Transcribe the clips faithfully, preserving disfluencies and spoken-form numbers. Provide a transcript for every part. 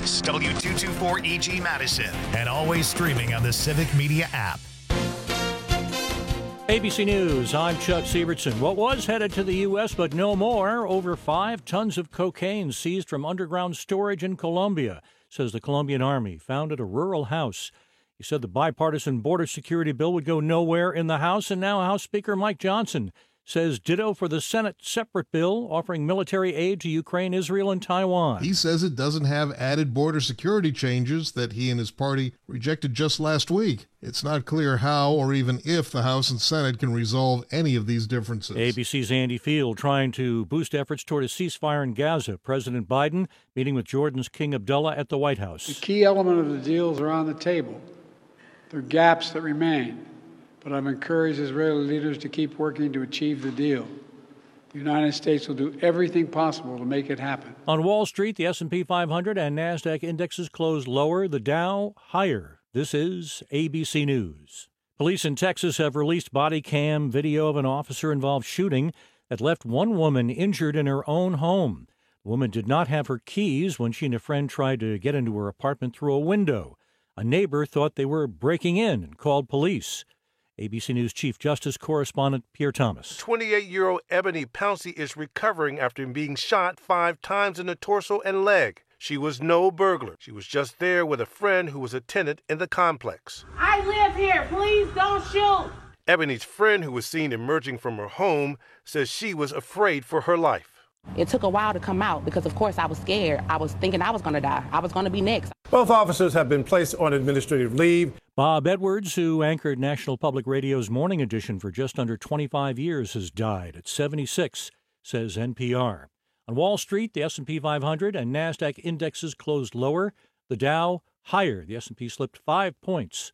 News, W two twenty-four E G Madison, and always streaming on the Civic Media app. A B C News, I'm Chuck Sievertson. What was headed to the U S but no more, over five tons of cocaine seized from underground storage in Colombia, says the Colombian Army, found at a rural house. He said the bipartisan border security bill would go nowhere in the House, and now House Speaker Mike Johnson says ditto for the Senate separate bill offering military aid to Ukraine, Israel, and Taiwan. He says it doesn't have added border security changes that he and his party rejected just last week. It's not clear how or even if the House and Senate can resolve any of these differences. A B C's Andy Field trying to boost efforts toward a ceasefire in Gaza. President Biden meeting with Jordan's King Abdullah at the White House. The key element of the deals are on the table. There are gaps that remain. But I've encouraged Israeli leaders to keep working to achieve the deal. The United States will do everything possible to make it happen. On Wall Street, the S and P five hundred and NASDAQ indexes closed lower, the Dow higher. This is A B C News. Police in Texas have released body cam video of an officer-involved shooting that left one woman injured in her own home. The woman did not have her keys when she and a friend tried to get into her apartment through a window. A neighbor thought they were breaking in and called police. A B C News Chief Justice Correspondent Pierre Thomas. twenty-eight-year-old Ebony Pouncey is recovering after being shot five times in the torso and leg. She was no burglar. She was just there with a friend who was a tenant in the complex. I live here. Please don't shoot. Ebony's friend, who was seen emerging from her home, says she was afraid for her life. It took a while to come out because, of course, I was scared. I was thinking I was going to die. I was going to be next. Both officers have been placed on administrative leave. Bob Edwards, who anchored National Public Radio's Morning Edition for just under twenty-five years, has died at seventy-six, says N P R. On Wall Street, the S and P five hundred and NASDAQ indexes closed lower. The Dow higher. The S and P slipped five points.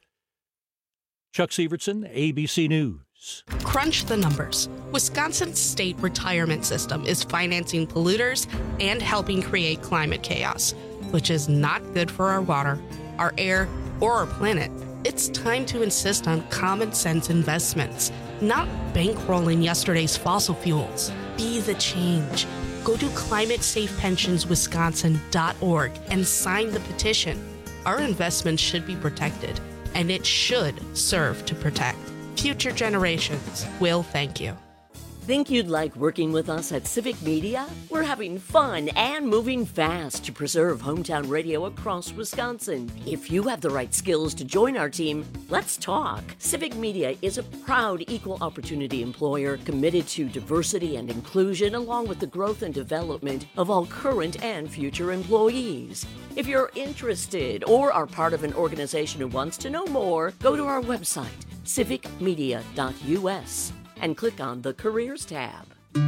Chuck Sievertson, A B C News. Crunch the numbers. Wisconsin's state retirement system is financing polluters and helping create climate chaos, which is not good for our water, our air, or our planet. It's time to insist on common sense investments, not bankrolling yesterday's fossil fuels. Be the change. Go to climate safe pensions wisconsin dot org and sign the petition. Our investments should be protected, and it should serve to protect. Future generations will thank you. Think you'd like working with us at Civic Media? We're having fun and moving fast to preserve hometown radio across Wisconsin. If you have the right skills to join our team, let's talk. Civic Media is a proud equal opportunity employer committed to diversity and inclusion, along with the growth and development of all current and future employees. If you're interested or are part of an organization who wants to know more, go to our website, civic media dot u s. and click on the Careers tab.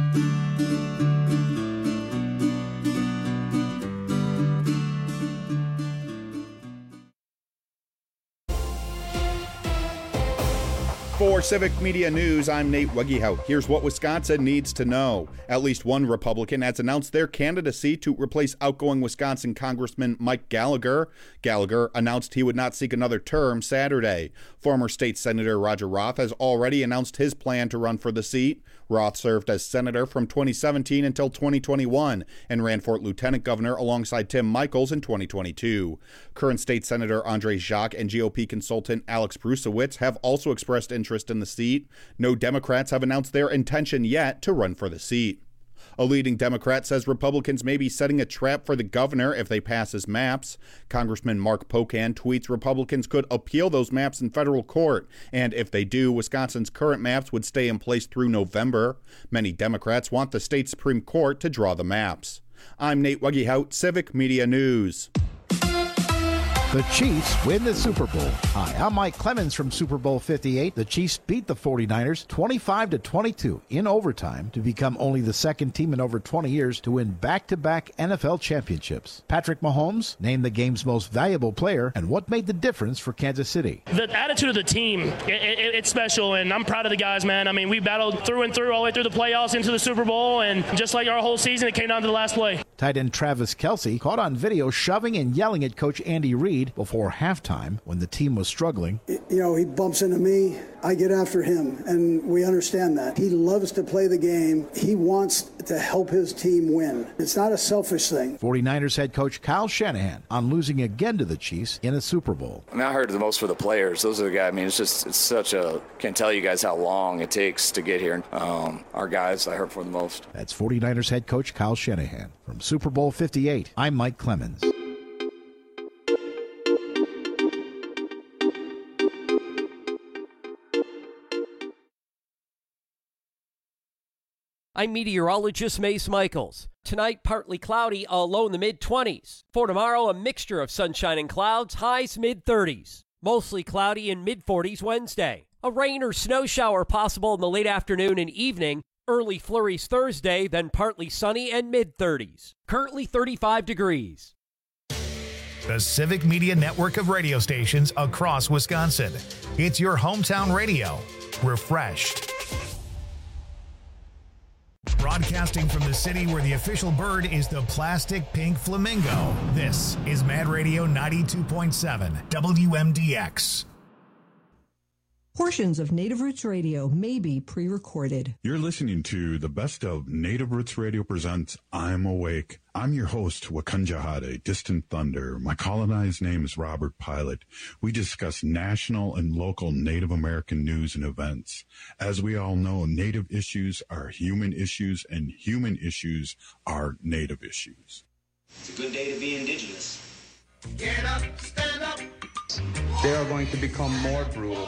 For Civic Media News, I'm Nate Wegehout. Here's what Wisconsin needs to know. At least one Republican has announced their candidacy to replace outgoing Wisconsin Congressman Mike Gallagher. Gallagher announced he would not seek another term Saturday. Former State Senator Roger Roth has already announced his plan to run for the seat. Roth served as senator from twenty seventeen until twenty twenty-one and ran for lieutenant governor alongside Tim Michels in twenty twenty-two. Current State Senator Andre Jacques and G O P consultant Alex Brusewitz have also expressed interest in the seat. No Democrats have announced their intention yet to run for the seat. A leading Democrat says Republicans may be setting a trap for the governor if they pass his maps. Congressman Mark Pocan tweets Republicans could appeal those maps in federal court, and if they do, Wisconsin's current maps would stay in place through November. Many Democrats want the state Supreme Court to draw the maps. I'm Nate Wegehout, Civic Media News. The Chiefs win the Super Bowl. Hi, I'm Mike Clemens from Super Bowl fifty-eight. The Chiefs beat the forty-niners twenty-five to twenty-two in overtime to become only the second team in over twenty years to win back-to-back N F L championships. Patrick Mahomes named the game's most valuable player, and what made the difference for Kansas City? The attitude of the team, it, it, it's special, and I'm proud of the guys, man. I mean, we battled through and through all the way through the playoffs into the Super Bowl, and just like our whole season, it came down to the last play. Tight end Travis Kelce caught on video shoving and yelling at Coach Andy Reid before halftime when the team was struggling. You know, he bumps into me, I get after him, and we understand that. He loves to play the game. He wants to help his team win. It's not a selfish thing. forty-niners head coach Kyle Shanahan on losing again to the Chiefs in a Super Bowl. I mean, I heard the most for the players. Those are the guys. I mean, it's just, it's such a, can't tell you guys how long it takes to get here. Um, our guys, I heard for the most. That's forty-niners head coach Kyle Shanahan. From Super Bowl fifty-eight, I'm Mike Clemens. I'm meteorologist Mace Michaels. Tonight, partly cloudy, a low in the mid-twenties. For tomorrow, a mixture of sunshine and clouds, highs mid-thirties. Mostly cloudy in mid-forties Wednesday. A rain or snow shower possible in the late afternoon and evening. Early flurries Thursday, then partly sunny and mid-thirties. Currently thirty-five degrees. The Civic Media network of radio stations across Wisconsin. It's your hometown radio. Refreshed. Broadcasting from the city where the official bird is the plastic pink flamingo. This is Mad Radio ninety-two point seven W M D X. Portions of Native Roots Radio may be pre-recorded. You're listening to the best of Native Roots Radio presents I'm Awake. I'm your host, Wakanja Hade, Distant Thunder. My colonized name is Robert Pilot. We discuss national and local Native American news and events. As we all know, Native issues are human issues, and human issues are Native issues. It's a good day to be Indigenous. Get up, stand up. They are going to become more brutal.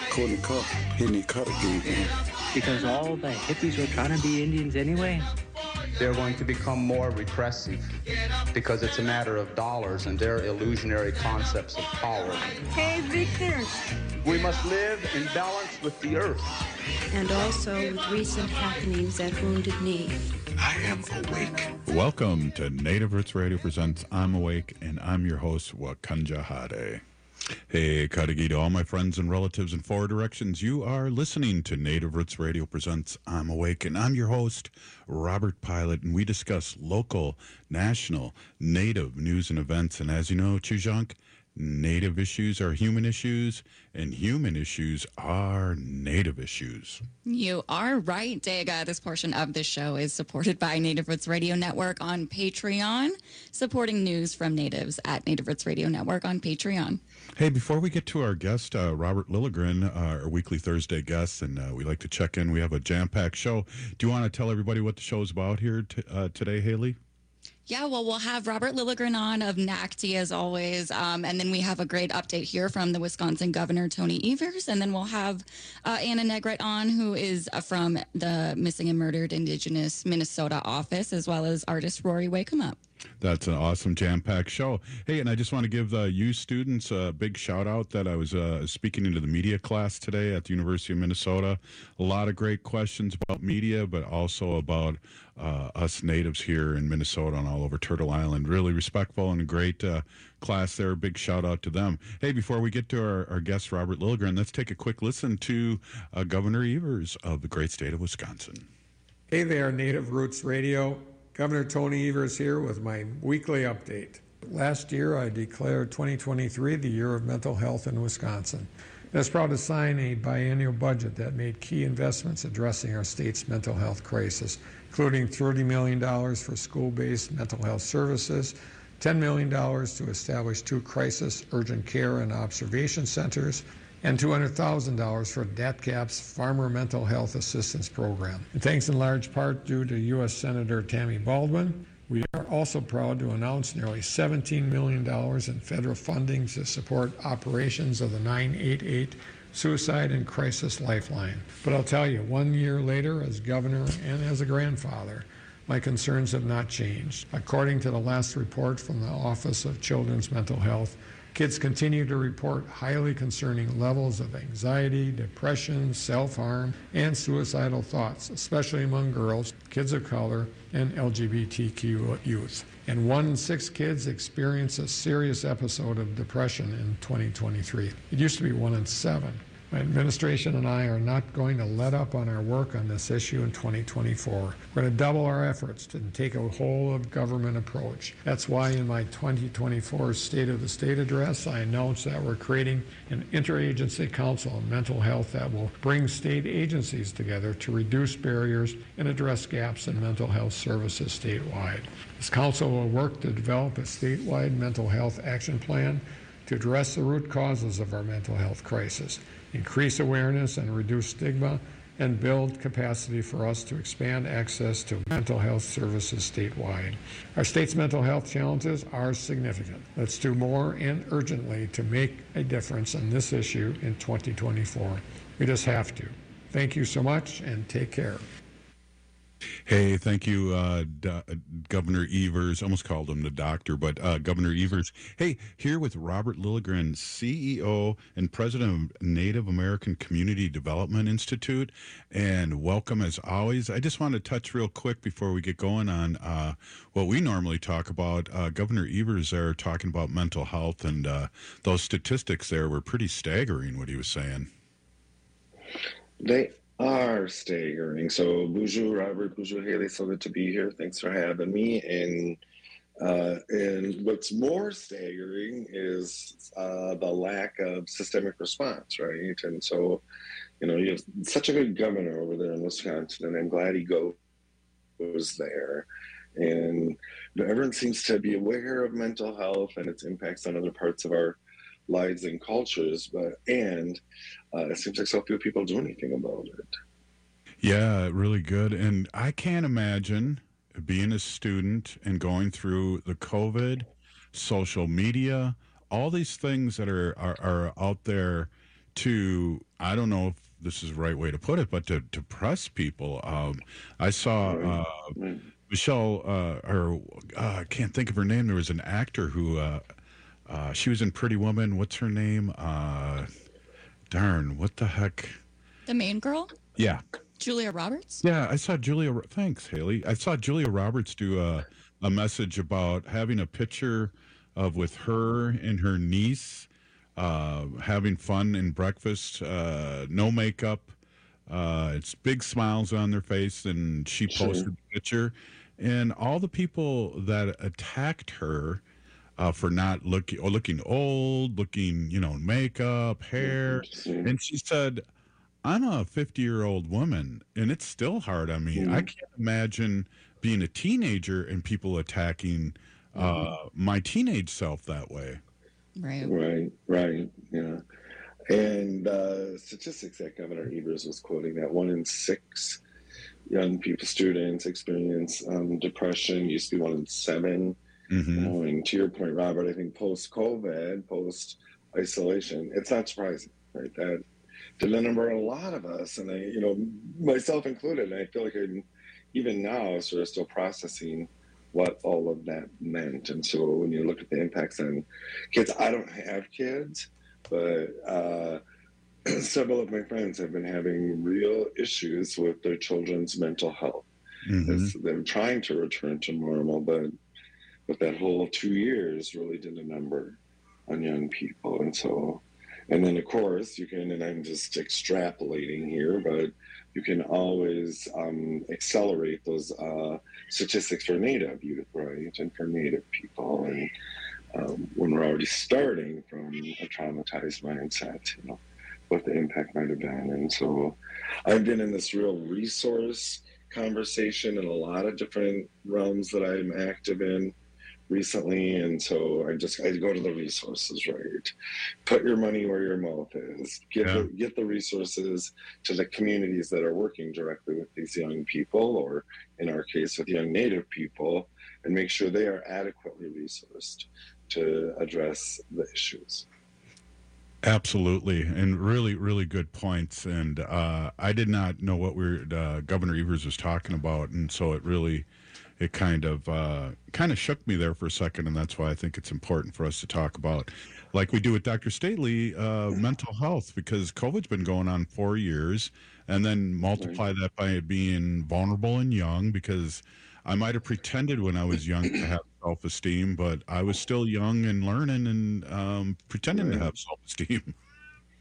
Because all the hippies were trying to be Indians anyway. They're going to become more repressive because it's a matter of dollars and their illusionary concepts of power. Hey, Victor. We must live in balance with the earth. And also with recent happenings at Wounded Knee. I am awake. Welcome to Native Roots Radio presents I'm Awake, and I'm your host, Wakanja Hade. Hey, Kadagi, to all my friends and relatives in four directions, you are listening to Native Roots Radio presents I'm Awake, and I'm your host, Robert Pilot, and we discuss local, national, Native news and events. And as you know, Chuzhank, Native issues are human issues, and human issues are Native issues. You are right, Dega. This portion of the show is supported by Native Roots Radio Network on Patreon, supporting news from natives at Native Roots Radio Network on Patreon. Hey, before we get to our guest, uh, Robert Lilligren, uh, our weekly Thursday guest, and uh, we like to check in. We have a jam-packed show. Do you want to tell everybody what the show is about here t- uh, today, Haley? Yeah, well, we'll have Robert Lilligren on of N A C T as always, um, and then we have a great update here from the Wisconsin Governor, Tony Evers, and then we'll have uh, Anna Negrete on, who is uh, from the Missing and Murdered Indigenous Minnesota office, as well as artist Rory Wake-em-up. That's an awesome jam-packed show. Hey, and I just want to give uh, you students a big shout-out that I was uh, speaking into the media class today at the University of Minnesota. A lot of great questions about media, but also about uh, us natives here in Minnesota and all over Turtle Island. Really respectful and a great uh, class there. Big shout-out to them. Hey, before we get to our, our guest, Robert Lilligren, let's take a quick listen to uh, Governor Evers of the great state of Wisconsin. Hey there, Native Roots Radio. Governor Tony Evers here with my weekly update. Last year, I declared twenty twenty-three the year of mental health in Wisconsin. I was proud to sign a biennial budget that made key investments addressing our state's mental health crisis, including thirty million dollars for school-based mental health services, ten million dollars to establish two crisis urgent care and observation centers, and two hundred thousand dollars for D A T C A P's Farmer Mental Health Assistance Program. And thanks in large part due to U S Senator Tammy Baldwin, we are also proud to announce nearly seventeen million dollars in federal funding to support operations of the nine eight eight Suicide and Crisis Lifeline. But I'll tell you, one year later, as governor and as a grandfather, my concerns have not changed. According to the last report from the Office of Children's Mental Health, kids continue to report highly concerning levels of anxiety, depression, self-harm, and suicidal thoughts, especially among girls, kids of color, and L G B T Q youth. And one in six kids experience a serious episode of depression in twenty twenty-three. It used to be one in seven. My administration and I are not going to let up on our work on this issue in twenty twenty-four. We're going to double our efforts to take a whole-of-government approach. That's why in my twenty twenty-four State of the State address, I announced that we're creating an interagency council on mental health that will bring state agencies together to reduce barriers and address gaps in mental health services statewide. This council will work to develop a statewide mental health action plan to address the root causes of our mental health crisis, increase awareness and reduce stigma, and build capacity for us to expand access to mental health services statewide. Our state's mental health challenges are significant. Let's do more and urgently to make a difference on this issue in twenty twenty-four. We just have to. Thank you so much, and take care. Hey, thank you, uh, Do- Governor Evers. Almost called him the doctor, but uh, Governor Evers. Hey, here with Robert Lilligren, C E O and President of Native American Community Development Institute. And welcome, as always. I just want to touch real quick before we get going on uh, what we normally talk about. Uh, Governor Evers there talking about mental health, and uh, those statistics there were pretty staggering, what he was saying. They are staggering. So, bonjour, Robert, bonjour, Haley. So good to be here. Thanks for having me. And uh, and what's more staggering is uh, the lack of systemic response, right? And so, you know, you have such a good governor over there in Wisconsin, and I'm glad he go, goes there. And you know, everyone seems to be aware of mental health and its impacts on other parts of our lives and cultures, but and uh, it seems like so few people do anything about it. Yeah, really good. And I can't imagine being a student and going through the COVID, social media, all these things that are, are, are out there to, I don't know if this is the right way to put it, but to depress people. Um, I saw uh, right. Michelle, uh, or uh, I can't think of her name. There was an actor who, uh, uh, she was in Pretty Woman. What's her name? Uh, darn, what the heck? The main girl? Yeah. Julia Roberts? Yeah, I saw Julia. Thanks, Haley. I saw Julia Roberts do a, a message about having a picture of with her and her niece uh, having fun in breakfast, uh, no makeup. Uh, it's big smiles on their face, and she posted sure. the picture. And all the people that attacked her uh, for not looking, or looking old, looking, you know, makeup, hair, and she said, I'm a fifty-year-old woman, and it's still hard on me. Mm-hmm. I can't imagine being a teenager and people attacking uh, mm-hmm. my teenage self that way. Right. Right, right, yeah. And uh, statistics that Governor Evers was quoting, that one in six young people, students, experience um, depression. Used to be one in seven. Mm-hmm. You know, and to your point, Robert, I think post-COVID, post-isolation, it's not surprising, right? That did a number on a lot of us, and I, you know, myself included. And I feel like I'm even now sort of still processing what all of that meant. And so when you look at the impacts on kids, I don't have kids, but uh, several of my friends have been having real issues with their children's mental health. Mm-hmm. They're trying to return to normal, but but that whole two years really did a number on young people. And so, and then of course you can, and I'm just extrapolating here, but you can always um, accelerate those uh, statistics for Native youth, right, and for Native people. And um, when we're already starting from a traumatized mindset, you know, what the impact might have been. And so I've been in this real resource conversation in a lot of different realms that I'm active in recently, and so I just I go to the resources, right? Put your money where your mouth is. Get yeah. the, get the resources to the communities that are working directly with these young people, or in our case with young Native people, and make sure they are adequately resourced to address the issues. Absolutely, and really, really good points. And uh, I did not know what we're uh, Governor Evers was talking about, and so it really. It kind of uh, kind of shook me there for a second, and that's why I think it's important for us to talk about, like we do with Doctor Stately, uh, mental health, because COVID's been going on four years, and then multiply that by it being vulnerable and young, because I might have pretended when I was young to have self-esteem, but I was still young and learning and um, pretending right. to have self-esteem.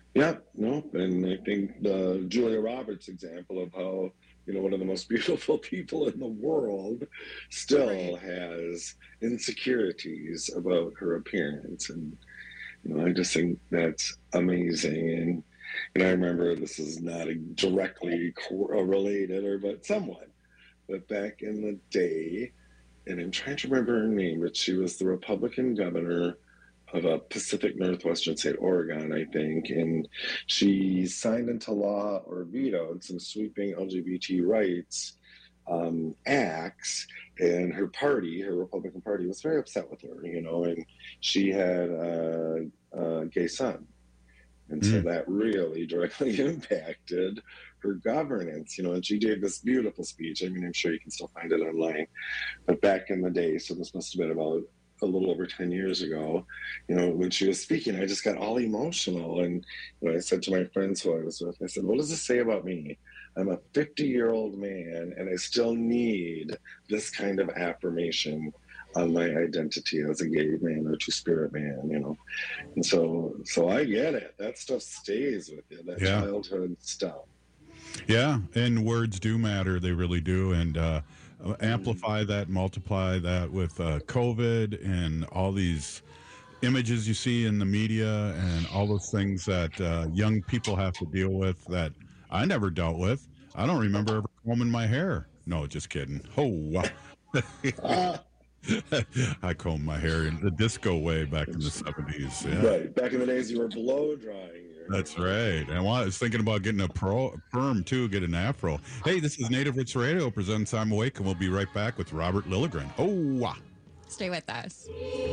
Yeah, no, and I think the Julia Roberts example of how, you know, one of the most beautiful people in the world still right. has insecurities about her appearance. And, you know, I just think that's amazing. And, and I remember, this is not directly related, or but somewhat, but back in the day, and I'm trying to remember her name, but she was the Republican governor of a Pacific Northwestern state, Oregon, I think, and she signed into law or vetoed some sweeping L G B T rights um, acts, and her party, her Republican Party, was very upset with her, you know, and she had a, a gay son, and mm. so that really directly impacted her governance, you know, and she gave this beautiful speech. I mean, I'm sure you can still find it online, but back in the day, so this must have been about a little over ten years ago, you know, when she was speaking, I just got all emotional. And you know, I said to my friends who I was with, I said, what does this say about me? I'm a fifty-year-old man, and I still need this kind of affirmation on my identity as a gay man or two-spirit man, you know. And so, so I get it. That stuff stays with you, that yeah. childhood stuff. Yeah, and words do matter. They really do. And, uh, amplify that, multiply that with uh, COVID and all these images you see in the media and all those things that uh, young people have to deal with that I never dealt with. I don't remember ever combing my hair. No, just kidding. Oh, wow. uh. I combed my hair in the disco way back in the seventies. Yeah. Right. Back in the days you were blow drying. That's right. And I was thinking about getting a pro, perm, too, get an afro. Hey, this is Native Roots Radio, presents I'm Awake, and we'll be right back with Robert Lilligren. Oh, wow. Stay with us.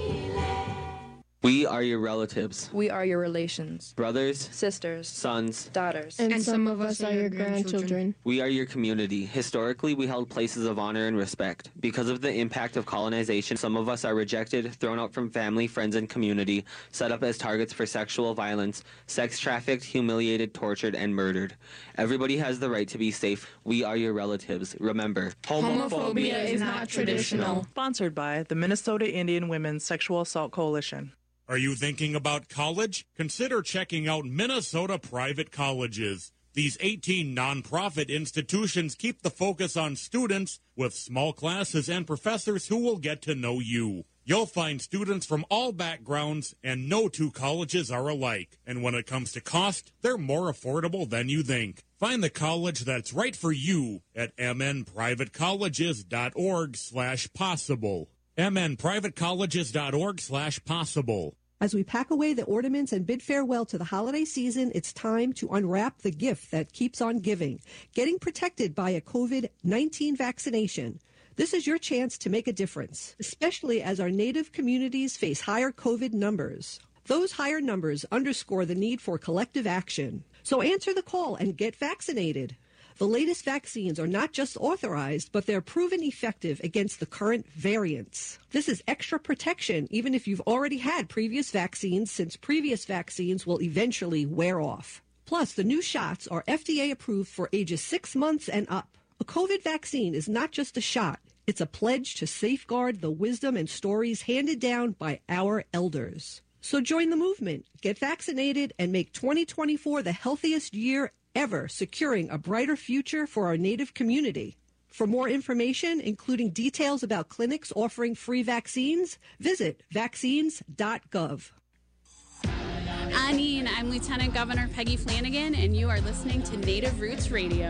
We are your relatives. We are your relations. Brothers. Sisters. Sons. Daughters. And, and some of us are your grandchildren. We are your community. Historically, we held places of honor and respect. Because of the impact of colonization, some of us are rejected, thrown out from family, friends, and community, set up as targets for sexual violence, sex trafficked, humiliated, tortured, and murdered. Everybody has the right to be safe. We are your relatives. Remember, homophobia, homophobia is not traditional. Sponsored by the Minnesota Indian Women's Sexual Assault Coalition. Are you thinking about college? Consider checking out Minnesota Private Colleges. These eighteen nonprofit institutions keep the focus on students with small classes and professors who will get to know you. You'll find students from all backgrounds, and no two colleges are alike. And when it comes to cost, they're more affordable than you think. Find the college that's right for you at mnprivatecolleges.org slash possible. mnprivatecolleges.org slash possible. As we pack away the ornaments and bid farewell to the holiday season, it's time to unwrap the gift that keeps on giving, getting protected by a COVID nineteen vaccination. This is your chance to make a difference, especially as our Native communities face higher COVID numbers. Those higher numbers underscore the need for collective action. So answer the call and get vaccinated. The latest vaccines are not just authorized, but they're proven effective against the current variants. This is extra protection, even if you've already had previous vaccines, since previous vaccines will eventually wear off. Plus, the new shots are F D A approved for ages six months and up. A COVID vaccine is not just a shot. It's a pledge to safeguard the wisdom and stories handed down by our elders. So join the movement, get vaccinated, and make twenty twenty-four the healthiest year ever, securing a brighter future for our Native community. For more information, including details about clinics offering free vaccines, visit vaccines dot gov. Anine, I'm Lieutenant Governor Peggy Flanagan, and you are listening to Native Roots Radio.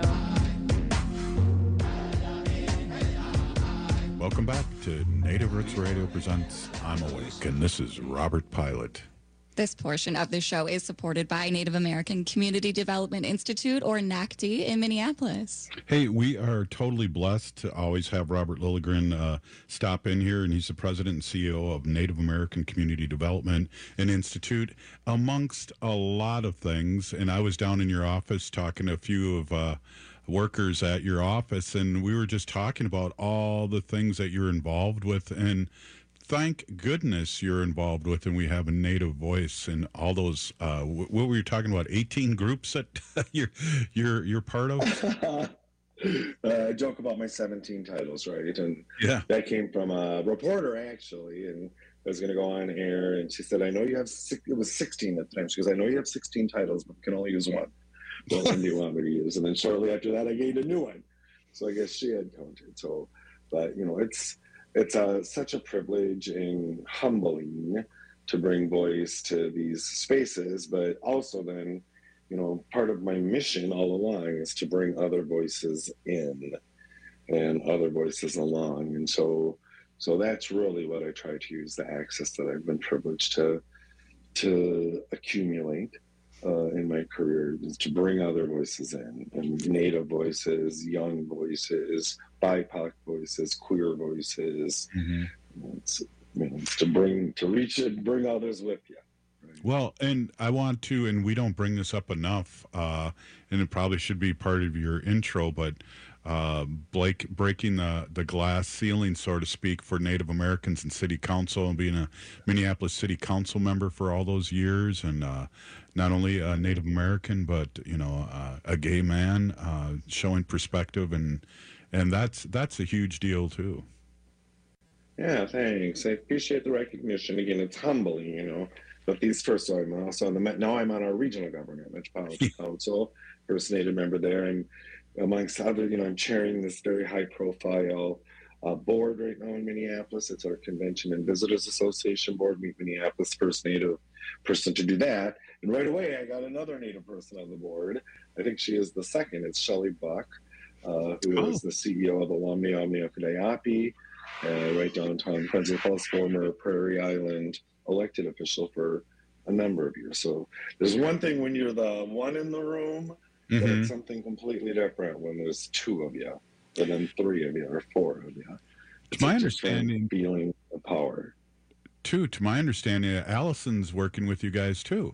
Welcome back to Native Roots Radio presents I'm Awake, and this is Robert Pilot. This portion of the show is supported by Native American Community Development Institute, or N A C D, in Minneapolis. Hey, we are totally blessed to always have Robert Lilligren uh, stop in here, and he's the president and C E O of Native American Community Development and Institute, amongst a lot of things. And I was down in your office talking to a few of uh, workers at your office, and we were just talking about all the things that you're involved with, and thank goodness you're involved with, and we have a Native voice and all those. Uh, what were you talking about? eighteen groups that you're you're you're part of. uh, I joke about my seventeen titles, right? And yeah, that came from a reporter actually, and I was going to go on air, and she said, I know you have, six, it was sixteen at the time. She goes, I know you have sixteen titles, but you can only use one. What one do you want me to use? And then shortly after that, I gained a new one. So I guess she had counted. So, but, you know, it's it's a, such a privilege and humbling to bring voice to these spaces, but also then, you know, part of my mission all along is to bring other voices in and other voices along. And so, so that's really what I try to use, the access that I've been privileged to, to accumulate uh, in my career, is to bring other voices in, and Native voices, young voices, B I P O C voices, queer voices. Mm-hmm. It's, you know, it's to bring, to reach it, bring others with you. Well, and I want to, and we don't bring this up enough, uh, and it probably should be part of your intro, but uh, Blake breaking the, the glass ceiling, so to speak, for Native Americans in City Council, and being a Minneapolis City Council member for all those years, and uh, not only a Native American, but, you know, uh, a gay man, uh, showing perspective, and and that's that's a huge deal, too. Yeah, thanks. I appreciate the recognition. Again, it's humbling, you know. But these first, so I'm also on the, now I'm on our regional government, Metropolitan Council, First Native member there. I'm amongst other, you know, I'm chairing this very high profile uh, board right now in Minneapolis. It's our Convention and Visitors Association board, Meet Minneapolis, first Native person to do that. And right away, I got another Native person on the board. I think she is the second. It's Shelley Buck, uh, who oh. is the C E O of Alumni Omni Okudayapi, uh, right downtown Friends Falls, former Prairie Island elected official for a number of years. So there's one thing when you're the one in the room, mm-hmm. but it's something completely different when there's two of you, and then three of you, or four of you. To my understanding, feeling of power. Too, to my understanding, Allison's working with you guys too.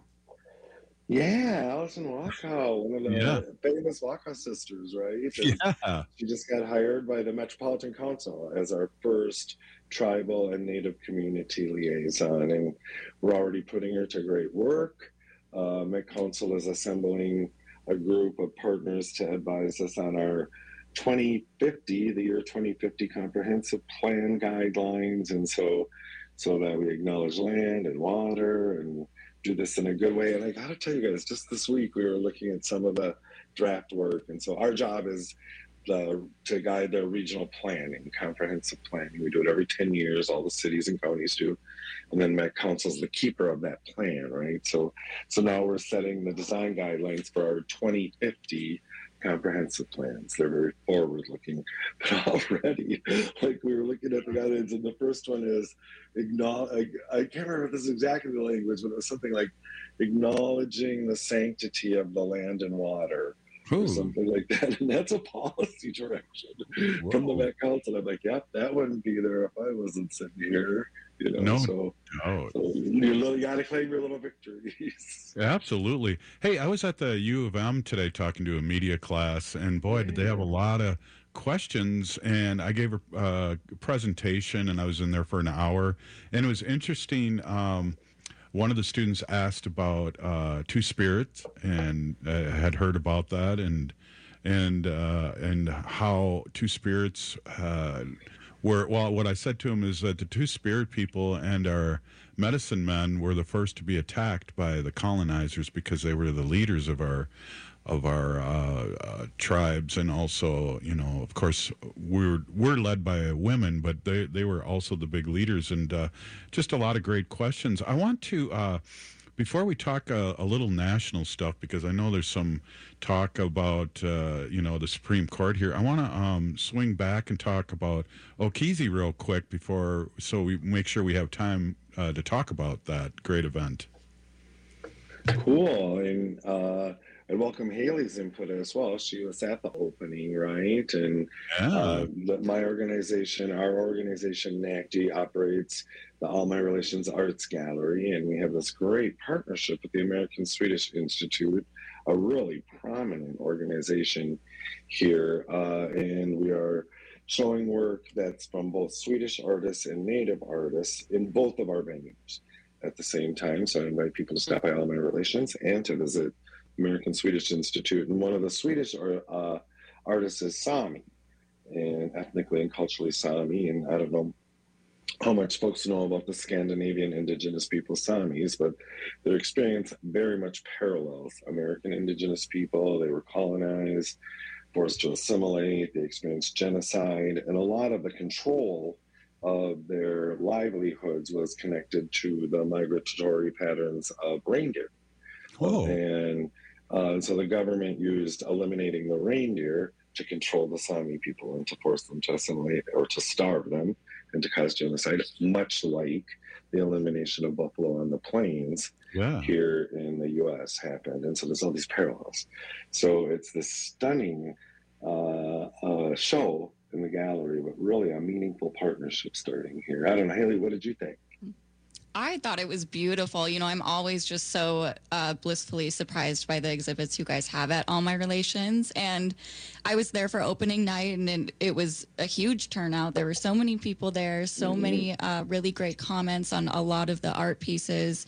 Yeah, Allison Wachau, one of the yeah. famous Wachau sisters, right? And yeah. She just got hired by the Metropolitan Council as our first tribal and Native community liaison, and we're already putting her to great work. Uh, Met Council is assembling a group of partners to advise us on our twenty fifty, the year twenty fifty comprehensive plan guidelines, and so so that we acknowledge land and water and do this in a good way. And I gotta tell you guys, just this week we were looking at some of the draft work, and so our job is the, to guide their regional planning, comprehensive planning. We do it every ten years, all the cities and counties do. And then Met Council's the keeper of that plan, right? So so now we're setting the design guidelines for our twenty fifty comprehensive plans. They're very forward-looking, but already, like we were looking at the guidelines, and the first one is, acknowledge, I, I can't remember if this is exactly the language, but it was something like acknowledging the sanctity of the land and water. Or something like that, and that's a policy direction Whoa. From the Met Council. I'm like, yep, that wouldn't be there if I wasn't sitting here. You know, no, so, no. so you little got to claim your little victories. Absolutely. Hey, I was at the U of M today talking to a media class, and boy, yeah. did they have a lot of questions. And I gave a uh, presentation, and I was in there for an hour, and it was interesting. Um, One of the students asked about uh, Two Spirits, and uh, had heard about that, and and uh, and how Two Spirits uh, were. Well, what I said to him is that the Two Spirit people and our medicine men were the first to be attacked by the colonizers because they were the leaders of our of our uh, uh, tribes, and also, you know, of course, we're we're led by women, but they they were also the big leaders, and uh, just a lot of great questions. I want to, uh, before we talk a, a little national stuff, because I know there's some talk about uh, you know, the Supreme Court here. I want to um, swing back and talk about Okiesi real quick before, so we make sure we have time uh, to talk about that great event. Cool, and. Uh... I welcome Haley's input as well. She was at the opening, right? And yeah. uh, the, my organization, our organization, NACD, operates the All My Relations Arts Gallery, and we have this great partnership with the American Swedish Institute, a really prominent organization here, uh, and we are showing work that's from both Swedish artists and Native artists in both of our venues at the same time. So I invite people to stop by All My Relations and to visit American Swedish Institute. And one of the Swedish uh, artists is Sami, and ethnically and culturally Sami. And I don't know how much folks know about the Scandinavian indigenous people, Samis, but their experience very much parallels American indigenous people. They were colonized, forced to assimilate, they experienced genocide, and a lot of the control of their livelihoods was connected to the migratory patterns of reindeer. Oh. And uh, so the government used eliminating the reindeer to control the Sami people and to force them to assimilate or to starve them and to cause genocide, much like the elimination of buffalo on the plains yeah. here in the U S happened. And so there's all these parallels. So it's this stunning uh, uh, show in the gallery, but really a meaningful partnership starting here. I don't know, Haley, what did you think? I thought it was beautiful. You know, I'm always just so uh, blissfully surprised by the exhibits you guys have at All My Relations. And I was there for opening night, and it, it was a huge turnout. There were so many people there, so mm-hmm. many uh, really great comments on a lot of the art pieces.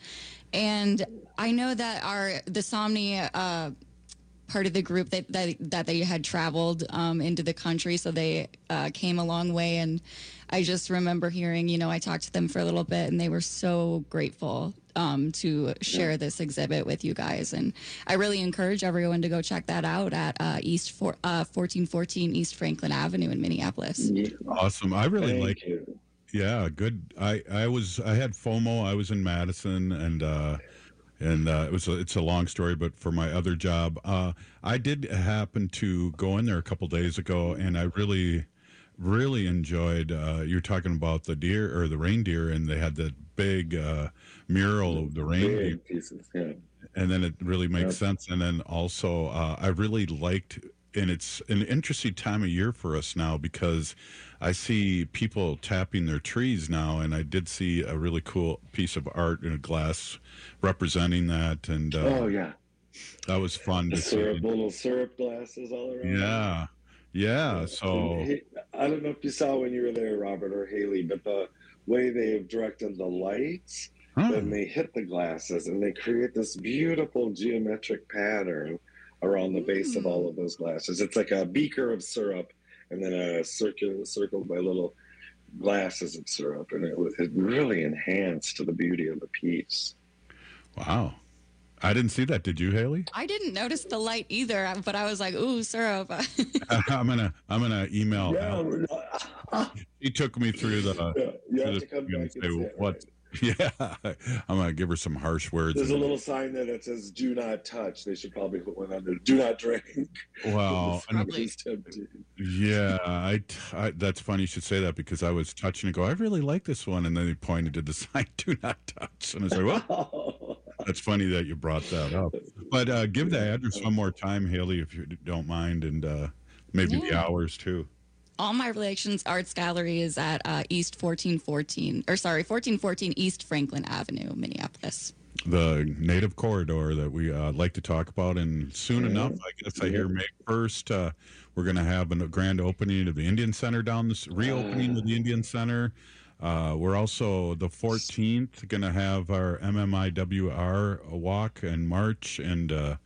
And I know that our the Somni uh, part of the group that that, that they had traveled um, into the country, so they uh, came a long way. And I just remember hearing, you know, I talked to them for a little bit, and they were so grateful um, to share yeah. this exhibit with you guys. And I really encourage everyone to go check that out at uh, East for, uh, fourteen fourteen East Franklin Avenue in Minneapolis. Awesome. I really Thank like you. it. Yeah, good. I, I was I had FOMO. I was in Madison, and uh, and uh, it was a, it's a long story, but for my other job, uh, I did happen to go in there a couple days ago, and I really. Really enjoyed. Uh, you're talking about the deer or the reindeer, and they had that big uh, mural of the reindeer pieces, yeah. And then it really makes yeah. sense. And then also, uh, I really liked, and it's an interesting time of year for us now because I see people tapping their trees now, and I did see a really cool piece of art in a glass representing that. And uh, oh yeah, that was fun the to syrup, see. Little syrup glasses all around. Yeah. Yeah, so and, I don't know if you saw when you were there, Robert or Haley, but the way they have directed the lights, huh. then they hit the glasses and they create this beautiful geometric pattern around the base mm. of all of those glasses. It's like a beaker of syrup and then a circle circled by little glasses of syrup, and it, it really enhanced the beauty of the piece. Wow. I didn't see that. Did you, Haley? I didn't notice the light either, but I was like, "Ooh, syrup!" I'm gonna, I'm gonna email. Yeah, he took me through the. Yeah, you through have the, to come back and and say, say it, what? right. Yeah, I'm gonna give her some harsh words. There's a little sign there that says "Do not touch." They should probably put one under "Do not drink." Wow. tempting. Yeah, I, I. That's funny you should say that because I was touching and go, I really like this one, and then he pointed to the sign "Do not touch," and I was like, well. That's funny that you brought that up. But uh, give the address one more time, Haley, if you don't mind, and uh, maybe yeah. the hours too. All My Relations Arts Gallery is at uh, East fourteen fourteen, or sorry, fourteen fourteen East Franklin Avenue, Minneapolis. The native corridor that we uh, like to talk about, and soon yeah. enough, I guess I yeah. hear May first, uh, we're going to have a grand opening of the Indian Center down this reopening uh. of the Indian Center. Uh, we're also the fourteenth going to have our M M I W R walk and march, and uh,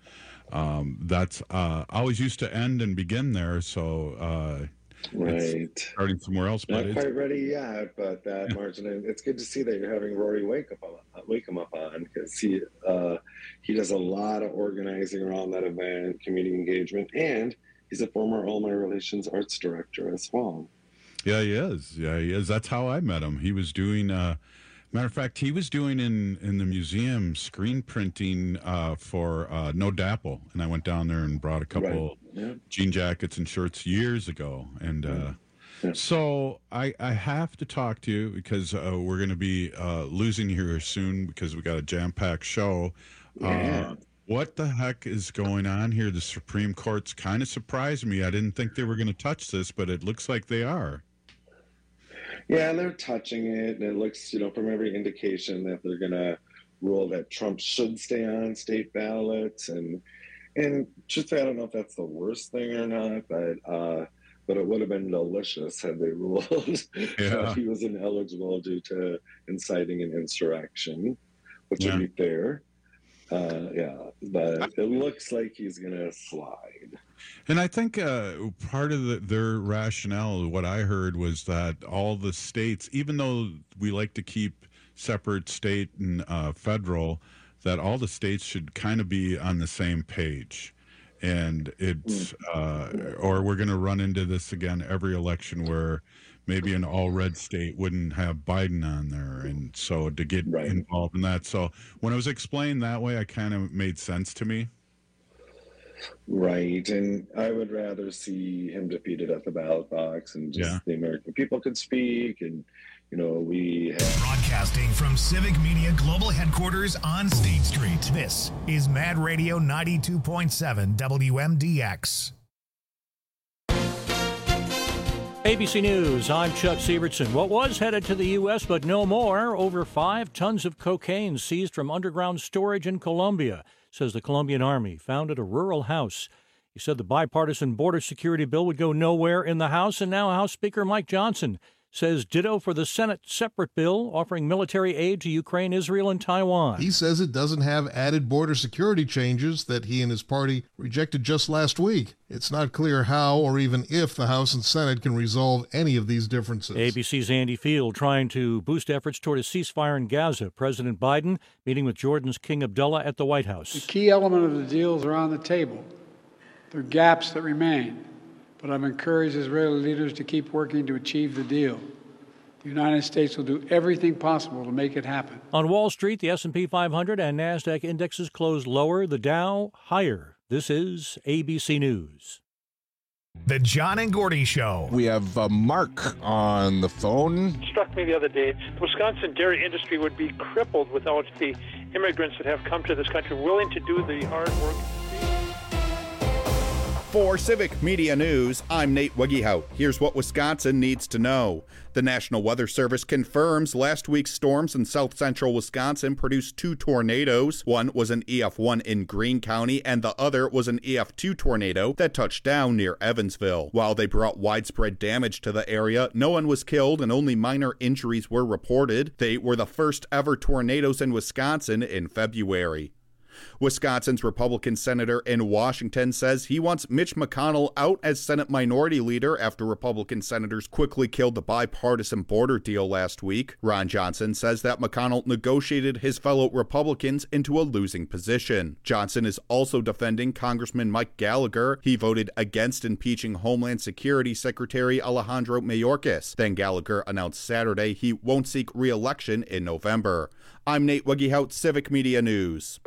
um, that's uh, always used to end and begin there. So uh, right, starting somewhere else. Not but quite ready yet, but that yeah. march, and it's good to see that you're having Rory wake up on, wake him up on because he uh, he does a lot of organizing around that event, community engagement, and he's a former All My Relations arts director as well. Yeah, he is. Yeah, he is. That's how I met him. He was doing, uh, matter of fact, he was doing in, in the museum screen printing uh, for uh, No Dapple. And I went down there and brought a couple right. yeah. jean jackets and shirts years ago. And uh, yeah. so I, I have to talk to you because uh, we're going to be uh, losing you here soon because we got a jam-packed show. Yeah. Uh, what the heck is going on here? The Supreme Court's kind of surprised me. I didn't think they were going to touch this, but it looks like they are. Yeah, they're touching it, and it looks, you know, from every indication that they're going to rule that Trump should stay on state ballots. And, and truthfully, I don't know if that's the worst thing or not, but uh, but it would have been delicious had they ruled yeah. that he was ineligible due to inciting an insurrection, which yeah. would be fair. Uh, yeah, but it looks like he's going to slide. And I think uh, part of the, their rationale, what I heard, was that all the states, even though we like to keep separate state and uh, federal, that all the states should kind of be on the same page. And it's, uh, or we're going to run into this again every election where maybe an all-red state wouldn't have Biden on there. And so to get right. involved in that. So when it was explained that way, I kind of made sense to me. Right. And I would rather see him defeated at the ballot box and just yeah. the American people could speak. And, you know, we have... Broadcasting from Civic Media Global Headquarters on State Street. This is Mad Radio ninety-two point seven W M D X. A B C News, I'm Chuck Sievertson. What was headed to the U S but no more, over five tons of cocaine seized from underground storage in Colombia, says the Colombian Army, found at a rural house. He said the bipartisan border security bill would go nowhere in the House, and now House Speaker Mike Johnson says ditto for the Senate separate bill offering military aid to Ukraine, Israel, and Taiwan. He says it doesn't have added border security changes that he and his party rejected just last week. It's not clear how or even if the House and Senate can resolve any of these differences. A B C's Andy Field trying to boost efforts toward a ceasefire in Gaza. President Biden meeting with Jordan's King Abdullah at the White House. The key element of the deals are on the table. There are gaps that remain. But I've encouraged Israeli leaders to keep working to achieve the deal. The United States will do everything possible to make it happen. On Wall Street, the S and P five hundred and NASDAQ indexes closed lower, the Dow higher. This is A B C News. The John and Gordy Show. We have uh, Mark on the phone. It struck me the other day, the Wisconsin dairy industry would be crippled without the immigrants that have come to this country willing to do the hard work. For Civic Media News, I'm Nate Wegehout. Here's what Wisconsin needs to know. The National Weather Service confirms last week's storms in south central Wisconsin produced two tornadoes. One was an E F one in Greene County, and the other was an E F two tornado that touched down near Evansville. While they brought widespread damage to the area, no one was killed and only minor injuries were reported. They were the first ever tornadoes in Wisconsin in February. Wisconsin's Republican senator in Washington says he wants Mitch McConnell out as Senate Minority Leader after Republican senators quickly killed the bipartisan border deal last week. Ron Johnson says that McConnell negotiated his fellow Republicans into a losing position. Johnson is also defending Congressman Mike Gallagher. He voted against impeaching Homeland Security Secretary Alejandro Mayorkas. Then Gallagher announced Saturday he won't seek re-election in November. I'm Nate Wegehout, Civic Media News.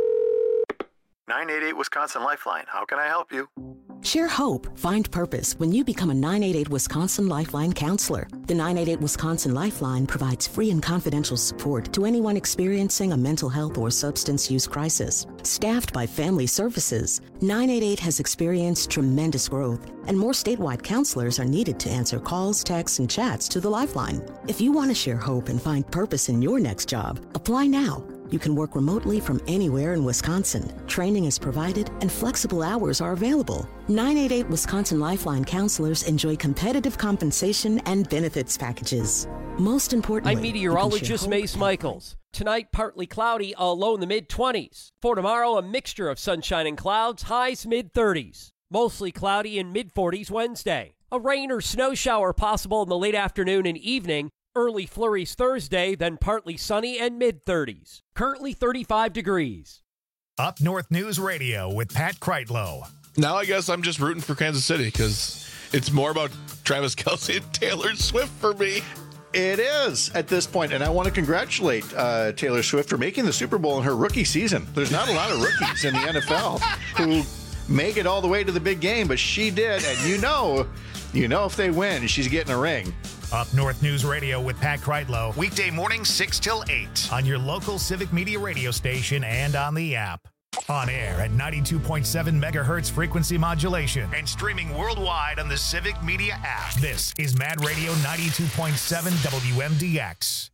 nine eight eight Wisconsin Lifeline. How can I help you? Share hope, find purpose when you become a nine eight eight Wisconsin Lifeline counselor. The nine eight eight Wisconsin Lifeline provides free and confidential support to anyone experiencing a mental health or substance use crisis. Staffed by Family Services, nine eight eight has experienced tremendous growth, and more statewide counselors are needed to answer calls, texts, and chats to the Lifeline. If you want to share hope and find purpose in your next job, apply now. You can work remotely from anywhere in Wisconsin. Training is provided and flexible hours are available. nine eight eight Wisconsin Lifeline counselors enjoy competitive compensation and benefits packages. Most importantly, I'm meteorologist Mace Michaels. Tonight, partly cloudy, a low in the mid-twenties. For tomorrow, a mixture of sunshine and clouds, highs mid-thirties. Mostly cloudy in mid-forties Wednesday. A rain or snow shower possible in the late afternoon and evening. Early flurries Thursday, then partly sunny and mid-thirties. Currently thirty-five degrees. Up North News Radio with Pat Kreitlow. Now I guess I'm just rooting for Kansas City because it's more about Travis Kelce and Taylor Swift for me. It is at this point, and I want to congratulate uh, Taylor Swift for making the Super Bowl in her rookie season. There's not a lot of rookies in the N F L who make it all the way to the big game, but she did, and you know, you know if they win, she's getting a ring. Up North News Radio with Pat Kreitlow. Weekday morning six till eight on your local Civic Media radio station and on the app. On air at ninety-two point seven megahertz frequency modulation and streaming worldwide on the Civic Media app. This is Mad Radio ninety-two point seven W M D X.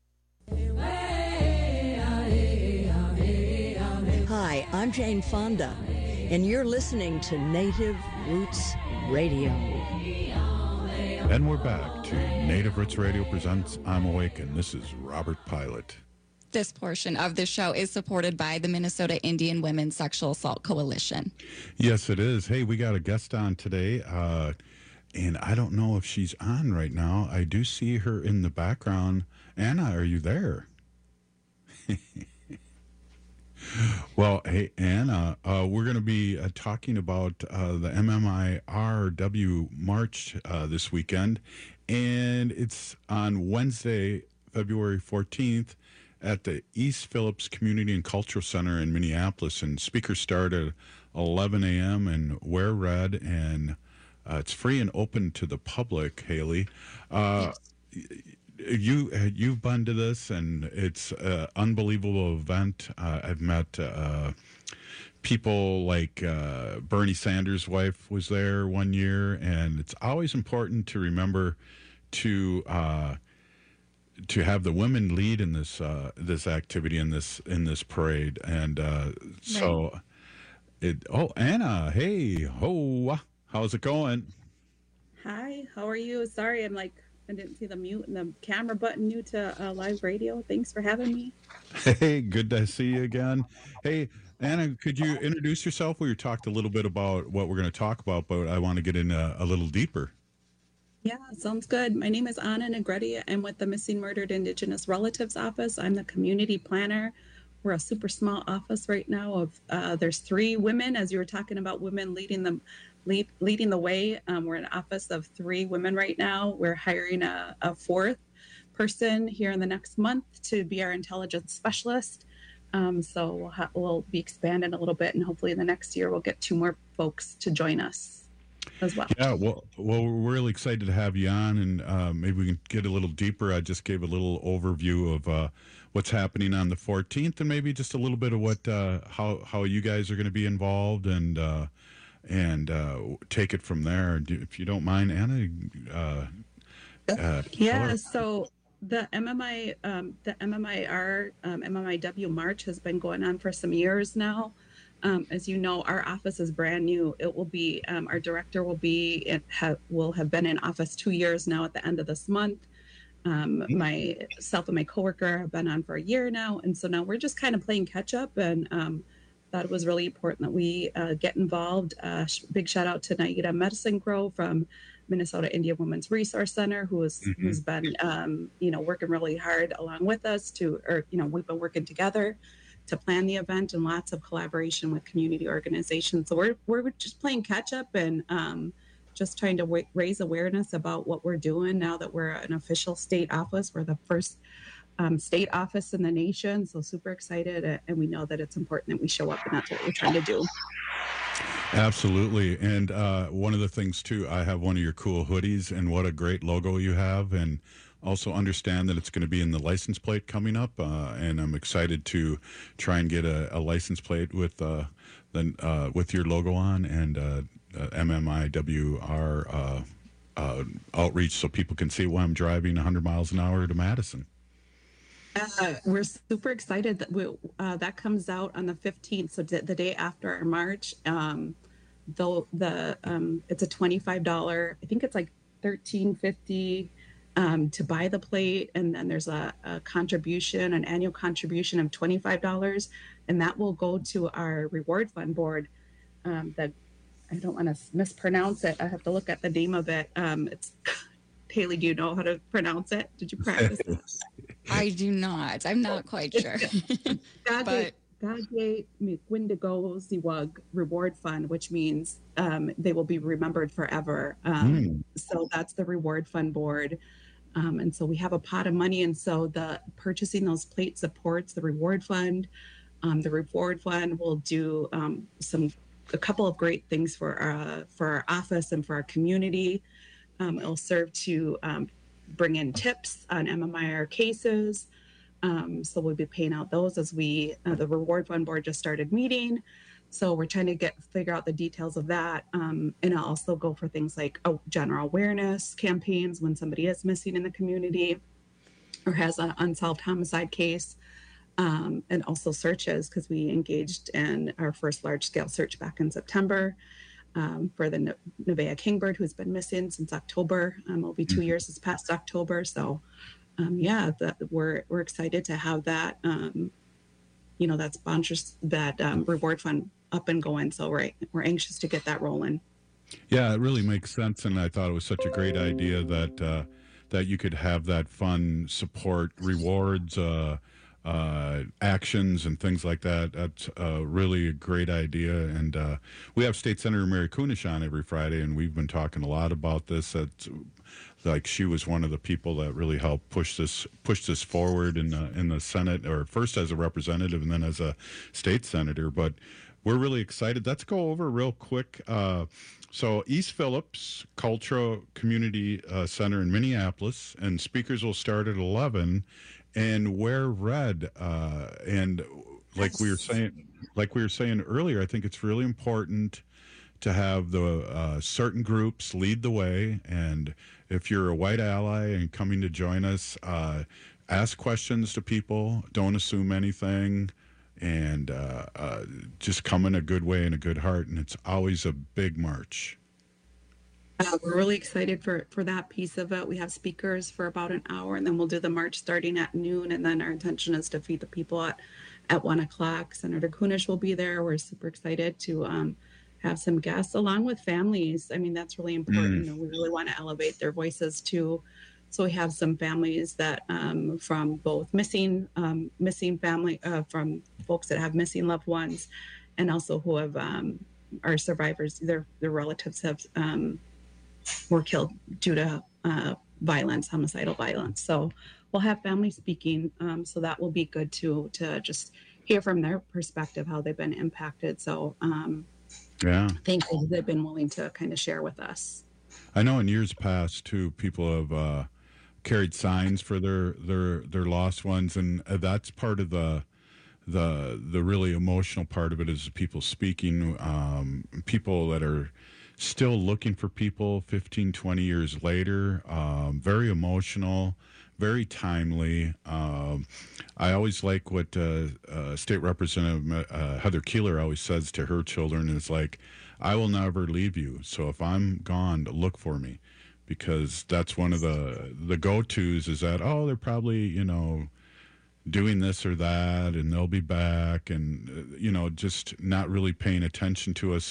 Hi, I'm Jane Fonda, and you're listening to Native Roots Radio. And we're back to Native Roots Radio presents I'm Awake, and this is Robert Pilot. This portion of the show is supported by the Minnesota Indian Women's Sexual Assault Coalition. Yes, it is. Hey, we got a guest on today, uh, and I don't know if she's on right now. I do see her in the background. Anna, are you there? Well, hey, Anna, uh, we're going to be uh, talking about uh, the M M I R W March uh, this weekend, and it's on Wednesday, February fourteenth, at the East Phillips Community and Cultural Center in Minneapolis, and speakers start at eleven a.m. and wear red, and uh, it's free and open to the public, Haley. Uh, yes. You, you've been to this, and it's an unbelievable event. Uh, I've met uh, people like uh, Bernie Sanders' wife was there one year, and it's always important to remember to uh, to have the women lead in this uh, this activity in this in this parade. And uh, so, right. it. Oh, Anna, hey, ho, how's it going? Hi, how are you? Sorry, I'm like. I didn't see the mute and the camera button new to uh, live radio. Thanks for having me. Hey, good to see you again. Hey, Anna, could you introduce yourself? We talked a little bit about what we're going to talk about, but I want to get in a, a little deeper. Yeah, sounds good. My name is Anna Negretti. I'm with the Missing Murdered Indigenous Relatives Office. I'm the community planner. We're a super small office right now. Of uh, there's three women, as you were talking about, women leading the lead, leading the way. Um, we're an office of three women right now. We're hiring a, a fourth person here in the next month to be our intelligence specialist. Um, so we'll, ha- we'll be expanding a little bit, and hopefully in the next year we'll get two more folks to join us as well. Yeah, well, well, we're really excited to have you on, and uh, maybe we can get a little deeper. I just gave a little overview of uh, what's happening on the fourteenth, and maybe just a little bit of what uh, how how you guys are going to be involved, and uh, and uh, take it from there. If you don't mind, Anna. Uh, uh, yeah. So the M M I, um, the M M I R, um, M M I W March has been going on for some years now. Um, as you know, our office is brand new. It will be, um, our director will be, it ha- will have been in office two years now at the end of this month. Um, myself and my coworker have been on for a year now. And so now we're just kind of playing catch up, and um, thought it was really important that we uh, get involved. Uh, sh- big shout out to Naida Medicine Grow from Minnesota Indian Women's Resource Center, who is, mm-hmm. who's been, um, you know, working really hard along with us to, or, you know, we've been working together to plan the event, and lots of collaboration with community organizations. So we're we're just playing catch up, and um, just trying to w- raise awareness about what we're doing now that we're an official state office. We're the first um, state office in the nation. So super excited, and we know that it's important that we show up, and that's what we're trying to do. Absolutely. And uh, one of the things too, I have one of your cool hoodies, and what a great logo you have, and also understand that it's going to be in the license plate coming up, uh, and I'm excited to try and get a, a license plate with uh, the, uh, with your logo on, and uh, uh, M M I W R uh, uh, outreach, so people can see why I'm driving one hundred miles an hour to Madison. Uh, we're super excited that we, uh, that comes out on the fifteenth, so d- the day after our March. Um, though the um, it's a twenty-five dollars, I think it's like thirteen fifty. Um, to buy the plate, and then there's a, a contribution, an annual contribution of twenty-five dollars, and that will go to our reward fund board. Um, that I don't want to mispronounce it. I have to look at the name of it. Um, it's Haley. Do you know how to pronounce it? Did you practice it? I do not. I'm not quite sure. but Gage Windigo Ziwag Reward Fund, which means um, they will be remembered forever. Um, mm. So that's the reward fund board. Um, and so we have a pot of money. And so the purchasing those plates supports the reward fund. Um, the reward fund will do um, some, a couple of great things for our, for our office and for our community. Um, it'll serve to um, bring in tips on M M I R cases. Um, so we'll be paying out those as we, uh, the reward fund board just started meeting. So we're trying to get figure out the details of that, um, and I'll also go for things like oh, general awareness campaigns when somebody is missing in the community or has an unsolved homicide case, um, and also searches, because we engaged in our first large-scale search back in September um, for the Nevaeh Kingbird, who's been missing since October. Um, it'll be two years this past October, so um, yeah, that we're we're excited to have that, um, you know, that sponsors that um, reward fund up and going. So we're we're anxious to get that rolling. Yeah, it really makes sense, and I thought it was such a great idea that uh, that you could have that fund support rewards, uh, uh, actions, and things like that. That's uh, really a great idea, and uh, we have State Senator Mary Kunesh on every Friday, and we've been talking a lot about this. That's like she was one of the people that really helped push this push this forward in the, in the Senate, or first as a representative and then as a state senator. But we're really excited. Let's go over real quick. Uh, so East Phillips Cultural Community uh, Center in Minneapolis, and speakers will start at eleven. And wear red. Uh, and like we were saying, like we were saying earlier, I think it's really important to have the uh, certain groups lead the way. And if you're a white ally and coming to join us, uh, ask questions to people. Don't assume anything, and uh, uh, just come in a good way and a good heart. And it's always a big march. Uh, we're really excited for, for that piece of it. We have speakers for about an hour, and then we'll do the march starting at noon. And then our intention is to feed the people at, at one o'clock. Senator Kunesh will be there. We're super excited to um, have some guests along with families. I mean, that's really important. Mm. You know, we really want to elevate their voices too. So we have some families that um, from both missing, um, missing family, uh, from folks that have missing loved ones, and also who have um, are survivors. Their their relatives have um, were killed due to uh, violence, homicidal violence. So we'll have families speaking. Um, so that will be good to to just hear from their perspective how they've been impacted. So um, yeah, thankfully they've been willing to kind of share with us. I know in years past too, people have uh, carried signs for their their their lost ones, and that's part of the the the really emotional part of it is people speaking, um, people that are still looking for people fifteen, twenty years later. Um, very emotional, very timely. Um, I always like what uh, uh, State Representative uh, Heather Keeler always says to her children is like, I will never leave you. So if I'm gone, look for me. Because that's one of the, the go-tos is that, oh, they're probably, you know, doing this or that, and they'll be back, and, uh, you know, just not really paying attention to us.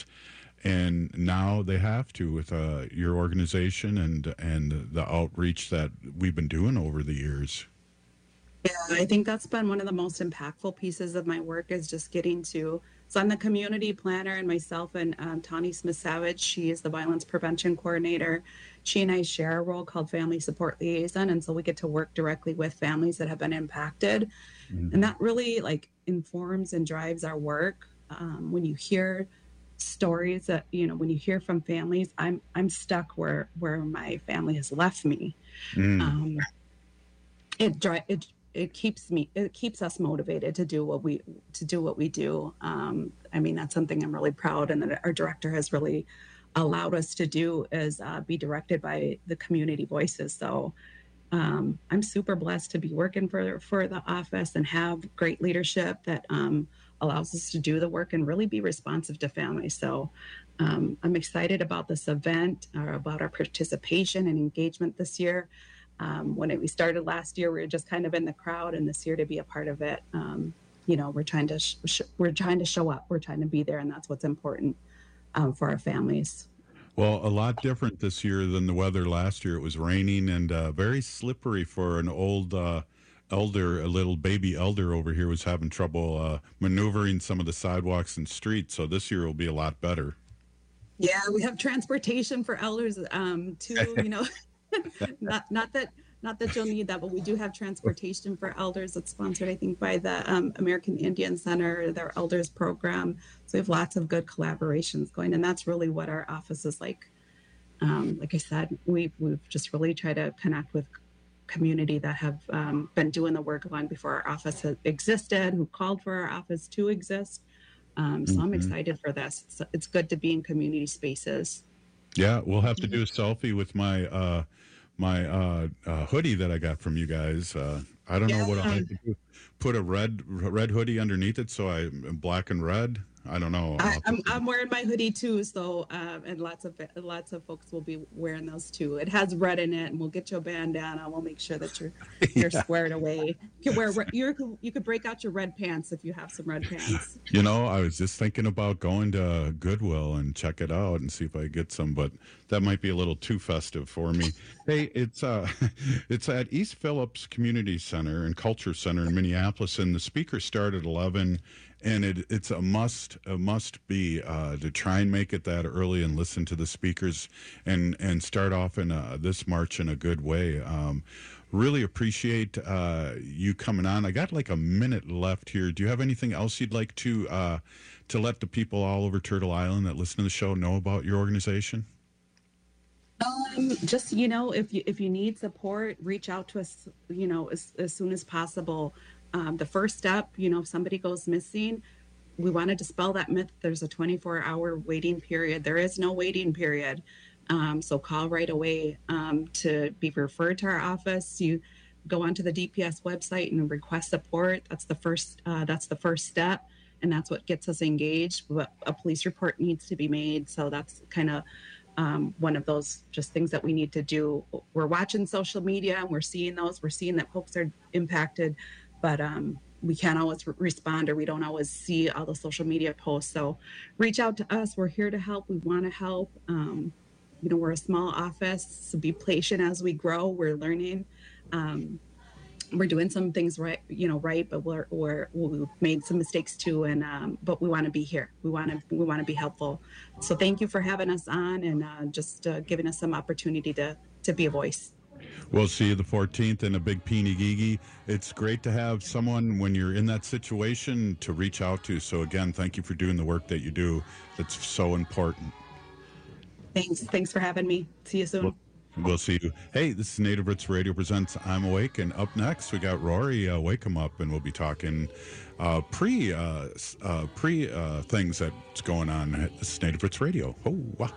And now they have to with uh, your organization and and the outreach that we've been doing over the years. Yeah, I think that's been one of the most impactful pieces of my work is just getting to, so I'm the community planner, and myself and um, Tawny Smith-Savage, she is the violence prevention coordinator. She and I share a role called family support liaison, and so we get to work directly with families that have been impacted. Mm-hmm. And that really like informs and drives our work. Um, when you hear stories that, you know, when you hear from families, I'm I'm stuck where where my family has left me. Mm. Um, it dri- it it keeps me it keeps us motivated to do what we to do what we do. Um, I mean, that's something I'm really proud, and that our director has really allowed us to do is uh, be directed by the community voices. So um, I'm super blessed to be working for for the office and have great leadership that um, allows us to do the work and really be responsive to families. So um, I'm excited about this event, or about our participation and engagement this year. Um, when it, we started last year, we were just kind of in the crowd, and this year to be a part of it, um, you know, we're trying to sh- sh- we're trying to show up, we're trying to be there, and that's what's important um, for our families. Well, a lot different this year than the weather last year. It was raining and uh, very slippery for an old uh, elder, a little baby elder over here was having trouble uh, maneuvering some of the sidewalks and streets. So this year will be a lot better. Yeah, we have transportation for elders um, too. You know, not not that not that you'll need that, but we do have transportation for elders. It's sponsored, I think, by the um, American Indian Center, their elders program. So we have lots of good collaborations going, and that's really what our office is like. Um, like I said, we we've just really tried to connect with community that have um, been doing the work long before our office has existed, who called for our office to exist. Um, so mm-hmm. I'm excited for this. It's, it's good to be in community spaces. Yeah, we'll have to do a selfie with my uh, my uh, uh, hoodie that I got from you guys. Uh, I don't yeah. know what I'll have to do. Put a red red hoodie underneath it, so I black and red. I don't know. I, I'm, I'm wearing my hoodie too, so um, and lots of lots of folks will be wearing those too. It has red in it, and we'll get you a bandana. We'll make sure that you're you're yeah. squared away. You can wear you you could break out your red pants if you have some red pants. You know, I was just thinking about going to Goodwill and check it out and see if I get some, but that might be a little too festive for me. Hey, it's uh, it's at East Phillips Community Center and Culture Center in Minneapolis, and the speakers start at eleven. And it, it's a must, a must be uh, to try and make it that early and listen to the speakers and, and start off in a, this march in a good way. Um, really appreciate uh, you coming on. I got like a minute left here. Do you have anything else you'd like to uh, to let the people all over Turtle Island that listen to the show know about your organization? Um, just, you know, if you if you need support, reach out to us, you know, as, as soon as possible. Um, the first step, you know, if somebody goes missing, we want to dispel that myth. There's a twenty-four hour waiting period. There is no waiting period. Um, so call right away um, to be referred to our office. You go onto the D P S website and request support. That's the first, uh, that's the first step. And that's what gets us engaged. But a police report needs to be made. So that's kind of um, one of those just things that we need to do. We're watching social media and we're seeing those. We're seeing that folks are impacted. But um, we can't always re- respond or we don't always see all the social media posts. So reach out to us. We're here to help. We want to help. Um, you know, we're a small office, so be patient as we grow. We're learning. Um, we're doing some things right, you know, right, but we're, we're we've made some mistakes too. And um, but we want to be here. We want to we want to be helpful. So thank you for having us on and uh, just uh, giving us some opportunity to to be a voice. We'll see you the fourteenth in a big Peeny Gigi. It's great to have someone when you're in that situation to reach out to. So again, thank you for doing the work that you do. That's so important. Thanks. Thanks for having me. See you soon. We'll, we'll see you. Hey, this is Native Roots Radio presents I'm Awake, and up next we got Rory uh, Wake 'em Up, and we'll be talking uh, pre uh, uh, pre uh, things that's going on. This is Native Roots Radio. Oh, wow.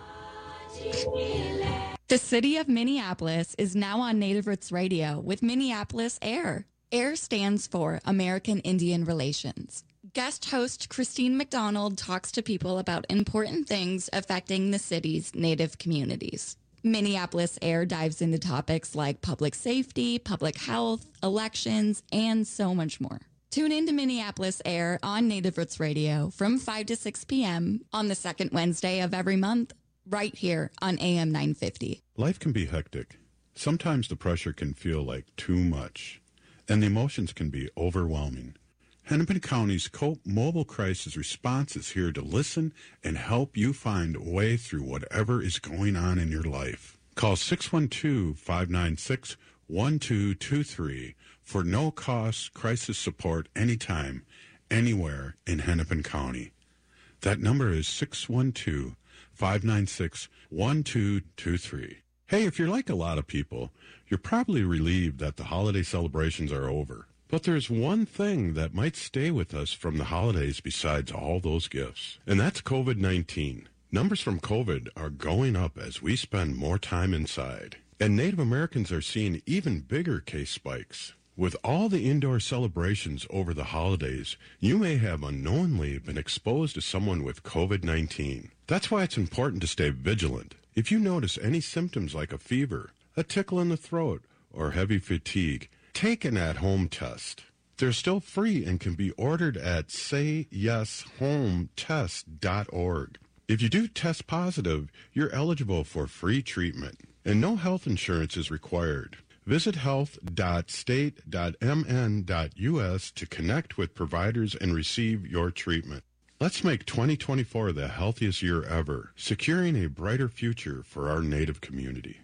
The city of Minneapolis is now on Native Roots Radio with Minneapolis AIR. AIR stands for American Indian Relations. Guest host Christine McDonald talks to people about important things affecting the city's Native communities. Minneapolis AIR dives into topics like public safety, public health, elections, and so much more. Tune in to Minneapolis AIR on Native Roots Radio from five to six p.m. on the second Wednesday of every month, right here on A M nine fifty. Life can be hectic. Sometimes the pressure can feel like too much, and the emotions can be overwhelming. Hennepin County's COPE Mobile Crisis Response is here to listen and help you find a way through whatever is going on in your life. Call six one two, five nine six, one two two three for no-cost crisis support anytime, anywhere in Hennepin County. That number is six one two, five nine six, one two two three. Hey, if you're like a lot of people, you're probably relieved that the holiday celebrations are over. But there's one thing that might stay with us from the holidays besides all those gifts, and that's COVID nineteen. Numbers from COVID are going up as we spend more time inside, and Native Americans are seeing even bigger case spikes. With all the indoor celebrations over the holidays, you may have unknowingly been exposed to someone with COVID nineteen. That's why it's important to stay vigilant. If you notice any symptoms like a fever, a tickle in the throat, or heavy fatigue, take an at-home test. They're still free and can be ordered at say yes home test dot org. If you do test positive, you're eligible for free treatment, and no health insurance is required. Visit health dot state dot m n dot u s to connect with providers and receive your treatment. Let's make twenty twenty-four the healthiest year ever, securing a brighter future for our Native community.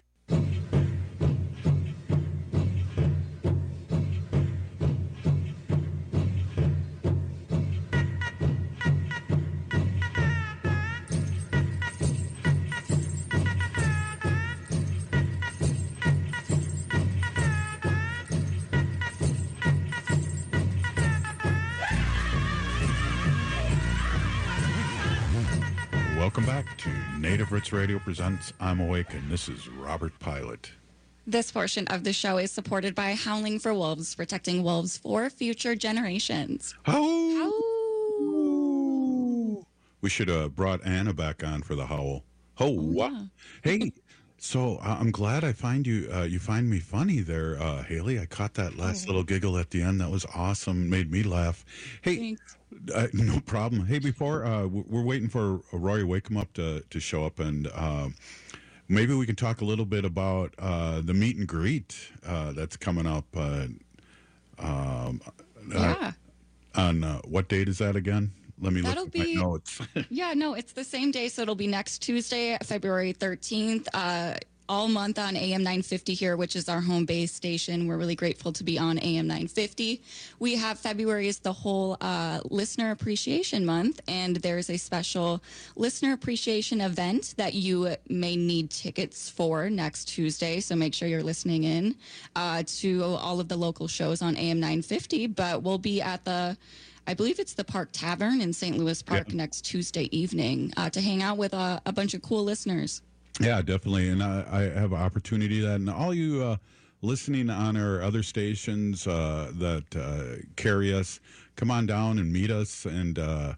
Welcome back to Native Roots Radio presents I'm Awake, and this is Robert Pilot. This portion of the show is supported by Howling for Wolves, protecting wolves for future generations. Howl! we should have brought Anna back on for the howl. Oh, Oh, what? yeah. Hey, so uh, I'm glad I find you. Uh, you find me funny there, uh, Haley. I caught that last Oh. little giggle at the end. That was awesome. Made me laugh. Hey, uh, no problem. Hey, before uh, w- we're waiting for Rory Wakeham up to to show up, and uh, maybe we can talk a little bit about uh, the meet and greet uh, that's coming up. Uh, um, Yeah. uh, on uh, what date is that again? Let me That'll look at my be- notes. Yeah, no, it's the same day, so it'll be next Tuesday, February thirteenth, uh, all month on A M nine fifty here, which is our home base station. We're really grateful to be on A M nine fifty. We have February is the whole uh, Listener Appreciation Month, and there's a special Listener Appreciation event that you may need tickets for next Tuesday, so make sure you're listening in uh, to all of the local shows on A M nine fifty, but we'll be at the I believe it's the Park Tavern in Saint Louis Park Yeah. next Tuesday evening uh, to hang out with a, a bunch of cool listeners. Yeah, definitely. And I, I have an opportunity that, and all you uh, listening on our other stations uh, that uh, carry us, come on down and meet us and, uh,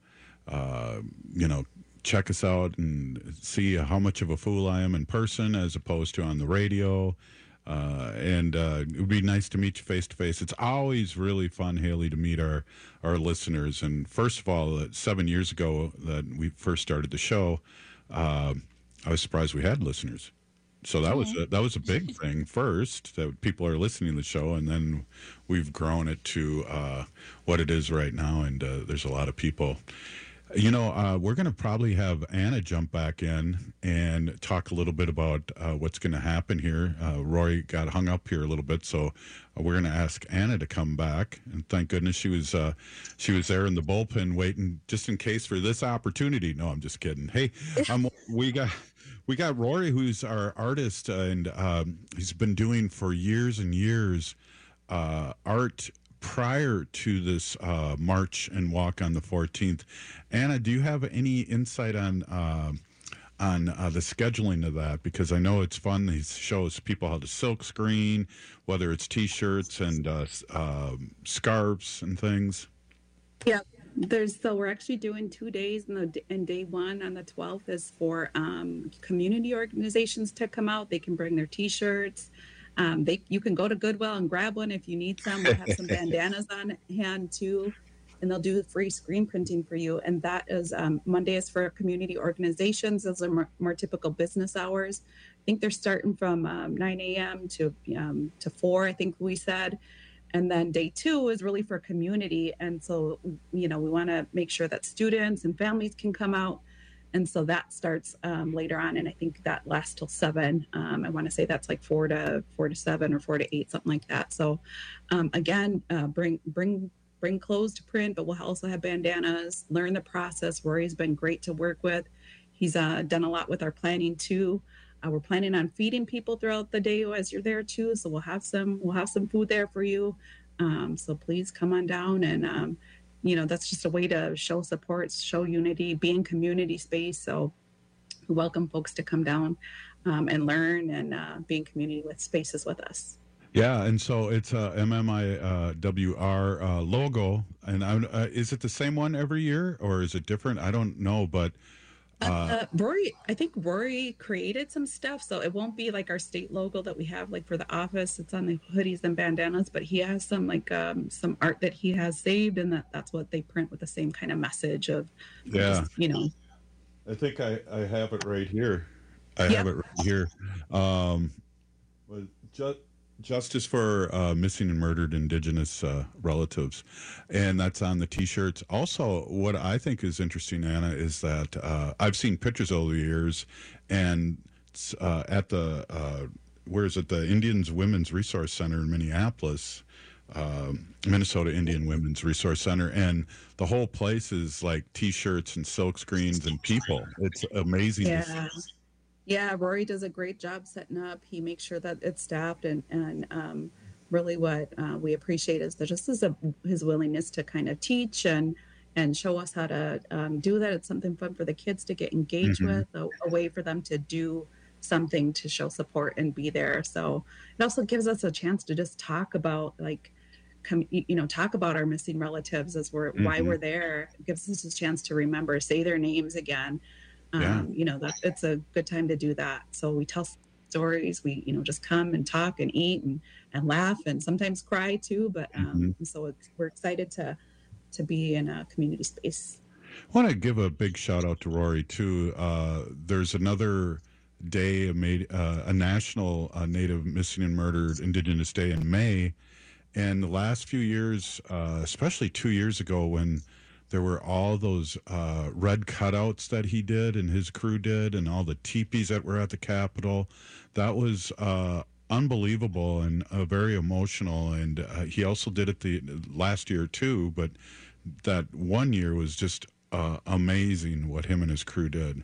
uh, you know, check us out and see how much of a fool I am in person as opposed to on the radio. Uh, and uh, it would be nice to meet you face to face. It's always really fun, Haley, to meet our, our listeners. And first of all, uh, seven years ago that we first started the show, uh, I was surprised we had listeners. So that was a, that was a big thing first, that people are listening to the show, and then we've grown it to uh, what it is right now, and uh, there's a lot of people. You know, uh, we're going to probably have Anna jump back in and talk a little bit about uh, what's going to happen here. Uh, Roy got hung up here a little bit, so uh, we're going to ask Anna to come back. And thank goodness she was uh, she was there in the bullpen waiting just in case for this opportunity. No, I'm just kidding. Hey, um, we got we got Rory, who's our artist, and um, he's been doing for years and years uh, art prior to this uh, march and walk on the fourteenth. Anna, do you have any insight on uh, on uh, the scheduling of that? Because I know it's fun. He shows people how to silk screen, whether it's T-shirts and uh, uh, scarves and things. Yeah, there's so we're actually doing two days, and the and day one on the twelfth is for um, community organizations to come out. They can bring their T-shirts. Um, they you can go to Goodwill and grab one if you need some. We'll have some bandanas on hand too, and they'll do free screen printing for you. And that is um, Monday is for community organizations. Those are more, more typical business hours. I think they're starting from um, nine a.m. to um, to four. I think we said. And then day two is really for community. And so, you know, we want to make sure that students and families can come out. And so that starts um, later on. And I think that lasts till seven. Um, I want to say that's like four to four to seven or four to eight, something like that. So um, again, uh, bring, bring, bring clothes to print, but we'll also have bandanas, learn the process. Rory's been great to work with. He's uh, done a lot with our planning too. Uh, we're planning on feeding people throughout the day as you're there too. So we'll have some, we'll have some food there for you. Um, so please come on down, and um, you know, that's just a way to show support, show unity, be in community space. So we welcome folks to come down um, and learn and uh, be in community with spaces with us. Yeah, and so it's a M M I W R uh, logo, and I, uh, is it the same one every year, or is it different? I don't know, but Uh, uh, Rory, I think Rory created some stuff, so it won't be like our state logo that we have like for the office. It's on the hoodies and bandanas, but he has some like um, some art that he has saved, and that, that's what they print with the same kind of message of, yeah, just, you know. I think I, I have it right here. I Yep. have it right here. Um, was ju- Justice for uh, Missing and Murdered Indigenous uh, Relatives. And that's on the T-shirts. Also, what I think is interesting, Anna, is that uh, I've seen pictures over the years, and uh, at the, uh, where is it, the Indians Women's Resource Center in Minneapolis, uh, Minnesota Indian Women's Resource Center, and the whole place is like T-shirts and silk screens and people. It's amazing to see. Yeah. Yeah, Rory does a great job setting up. He makes sure that it's staffed, and and um, really what uh, we appreciate is that just is a, his willingness to kind of teach and and show us how to um, do that. It's something fun for the kids to get engaged Mhm. with, a, a way for them to do something to show support and be there. So it also gives us a chance to just talk about like come, you know, talk about our missing relatives as we're mm-hmm. why we're there. It gives us a chance to remember, say their names again. Um, yeah. You know, that it's a good time to do that. So we tell stories. We, you know, just come and talk and eat and, and laugh and sometimes cry too. But um, mm-hmm. so it's, we're excited to to be in a community space. I want to give a big shout out to Rory too. Uh, there's another day, a, made, uh, a national uh, Native Missing and Murdered Indigenous Day in May. And the last few years, uh, especially two years ago when there were all those uh, red cutouts that he did and his crew did and all the teepees that were at the Capitol, that was uh, unbelievable and uh, very emotional. And uh, he also did it the last year too, but that one year was just uh, amazing what him and his crew did.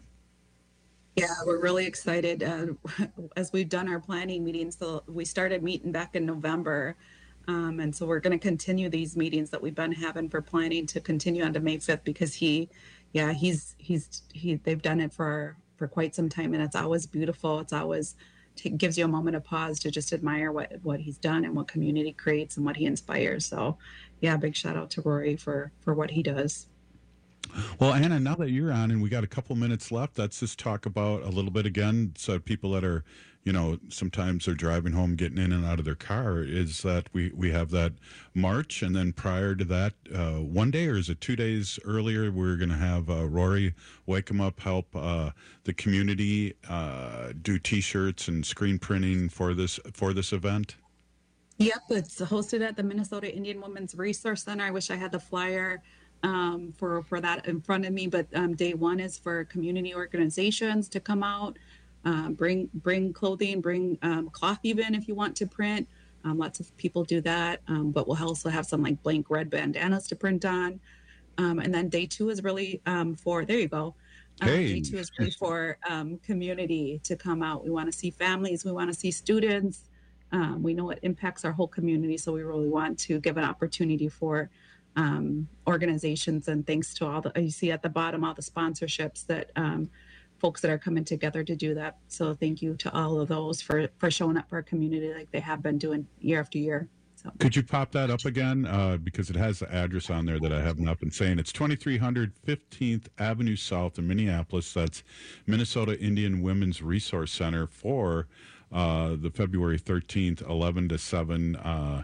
Yeah, we're really excited. Uh, as we've done our planning meetings, so we started meeting back in November. Um, and so we're going to continue these meetings that we've been having for planning to continue on to May fifth because he, yeah, he's, he's, he, they've done it for, for quite some time and it's always beautiful. It's always t- gives you a moment of pause to just admire what, what he's done and what community creates and what he inspires. So yeah, big shout out to Rory for, for what he does. Well, Anna, now that you're on and we got a couple minutes left, let's just talk about a little bit again. So people that are, you know, sometimes they're driving home, getting in and out of their car, is that we, we have that march. And then prior to that, uh, one day, or is it two days earlier, we're going to have uh, Rory Wake 'em Up help uh, the community uh, do T-shirts and screen printing for this for this event? Yep, it's hosted at the Minnesota Indian Women's Resource Center. I wish I had the flyer um, for, for that in front of me, but um, day one is for community organizations to come out. Um, bring bring clothing, bring um, cloth even if you want to print. Um, lots of people do that, um, but we'll also have some like blank red bandanas to print on. Um, and then day two is really um, for, there you go. Um, hey. Day two is really for um, community to come out. We want to see families. We want to see students. Um, we know it impacts our whole community, so we really want to give an opportunity for um, organizations. And thanks to all the, you see at the bottom, all the sponsorships that um, folks that are coming together to do that. So thank you to all of those for, for showing up for our community like they have been doing year after year. So. Could you pop that up again? Uh, because it has the address on there that I have not been saying. It's twenty-three hundred fifteenth Avenue South in Minneapolis. That's Minnesota Indian Women's Resource Center for uh, the February thirteenth, eleven to seven uh,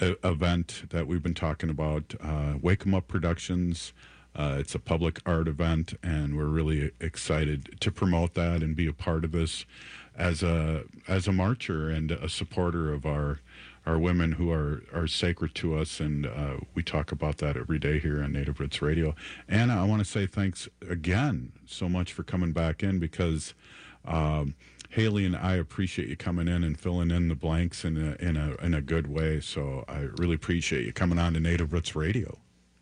event that we've been talking about. Uh, Wake 'em Up Productions. Uh, it's a public art event, and we're really excited to promote that and be a part of this as a as a marcher and a supporter of our our women who are, are sacred to us, and uh, we talk about that every day here on Native Roots Radio. Anna, I want to say thanks again so much for coming back in, because um, Haley and I appreciate you coming in and filling in the blanks in a, in a in a good way. So I really appreciate you coming on to Native Roots Radio.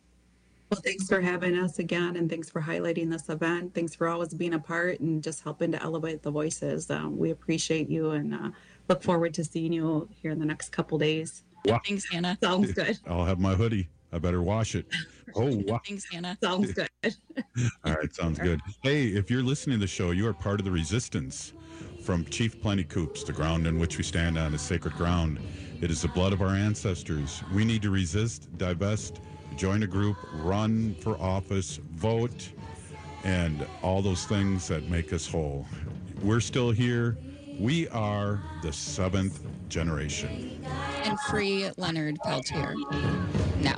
Well, thanks for having us again, and thanks for highlighting this event. Thanks for always being a part and just helping to elevate the voices. Um, we appreciate you and uh, look forward to seeing you here in the next couple days. Wow. Thanks, Hannah. Sounds good. I'll have my hoodie. I better wash it. Oh, wow. Thanks, Hannah. Sounds good. All right, sounds good. Hey, if you're listening to the show, you are part of the resistance. From Chief Plenty Coops, the ground in which we stand on is sacred ground. It is the blood of our ancestors. We need to resist, divest, join a group, run for office, vote, and all those things that make us whole. We're still here. We are the seventh generation. And free Leonard Peltier now.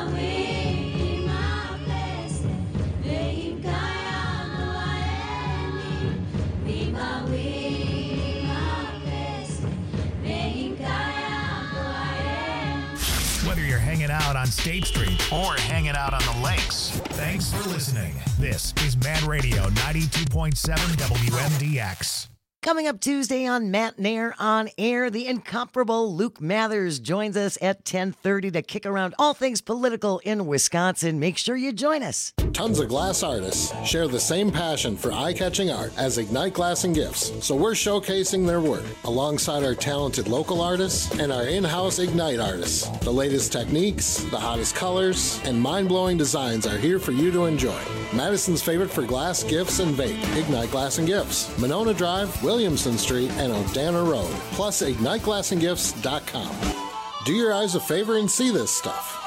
Whether you're hanging out on State Street or hanging out on the lakes, thanks for listening. This is Man Radio ninety-two point seven W M D X. Coming up Tuesday on Matt Nair on Air, the incomparable Luke Mathers joins us at ten thirty to kick around all things political in Wisconsin. Make sure you join us. Tons of glass artists share the same passion for eye-catching art as Ignite Glass and Gifts, so we're showcasing their work alongside our talented local artists and our in-house Ignite artists. The latest techniques, the hottest colors, and mind-blowing designs are here for you to enjoy. Madison's favorite for glass, gifts, and vape, Ignite Glass and Gifts. Monona Drive, Williamson Street, and Odana Road, plus ignite glass and gifts dot com. Do your eyes a favor and see this stuff.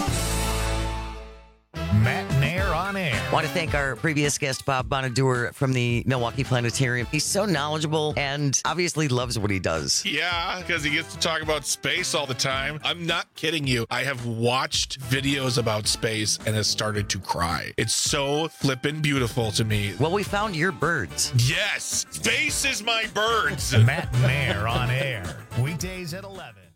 Matt Nair on air. Want to thank our previous guest, Bob Bonaduer from the Milwaukee Planetarium. He's so knowledgeable and obviously loves what he does. Yeah, because he gets to talk about space all the time. I'm not kidding you. I have watched videos about space and has started to cry. It's so flippin' beautiful to me. Well, we found your birds. Yes, space is my birds. Matt Nair on air. Weekdays at eleven.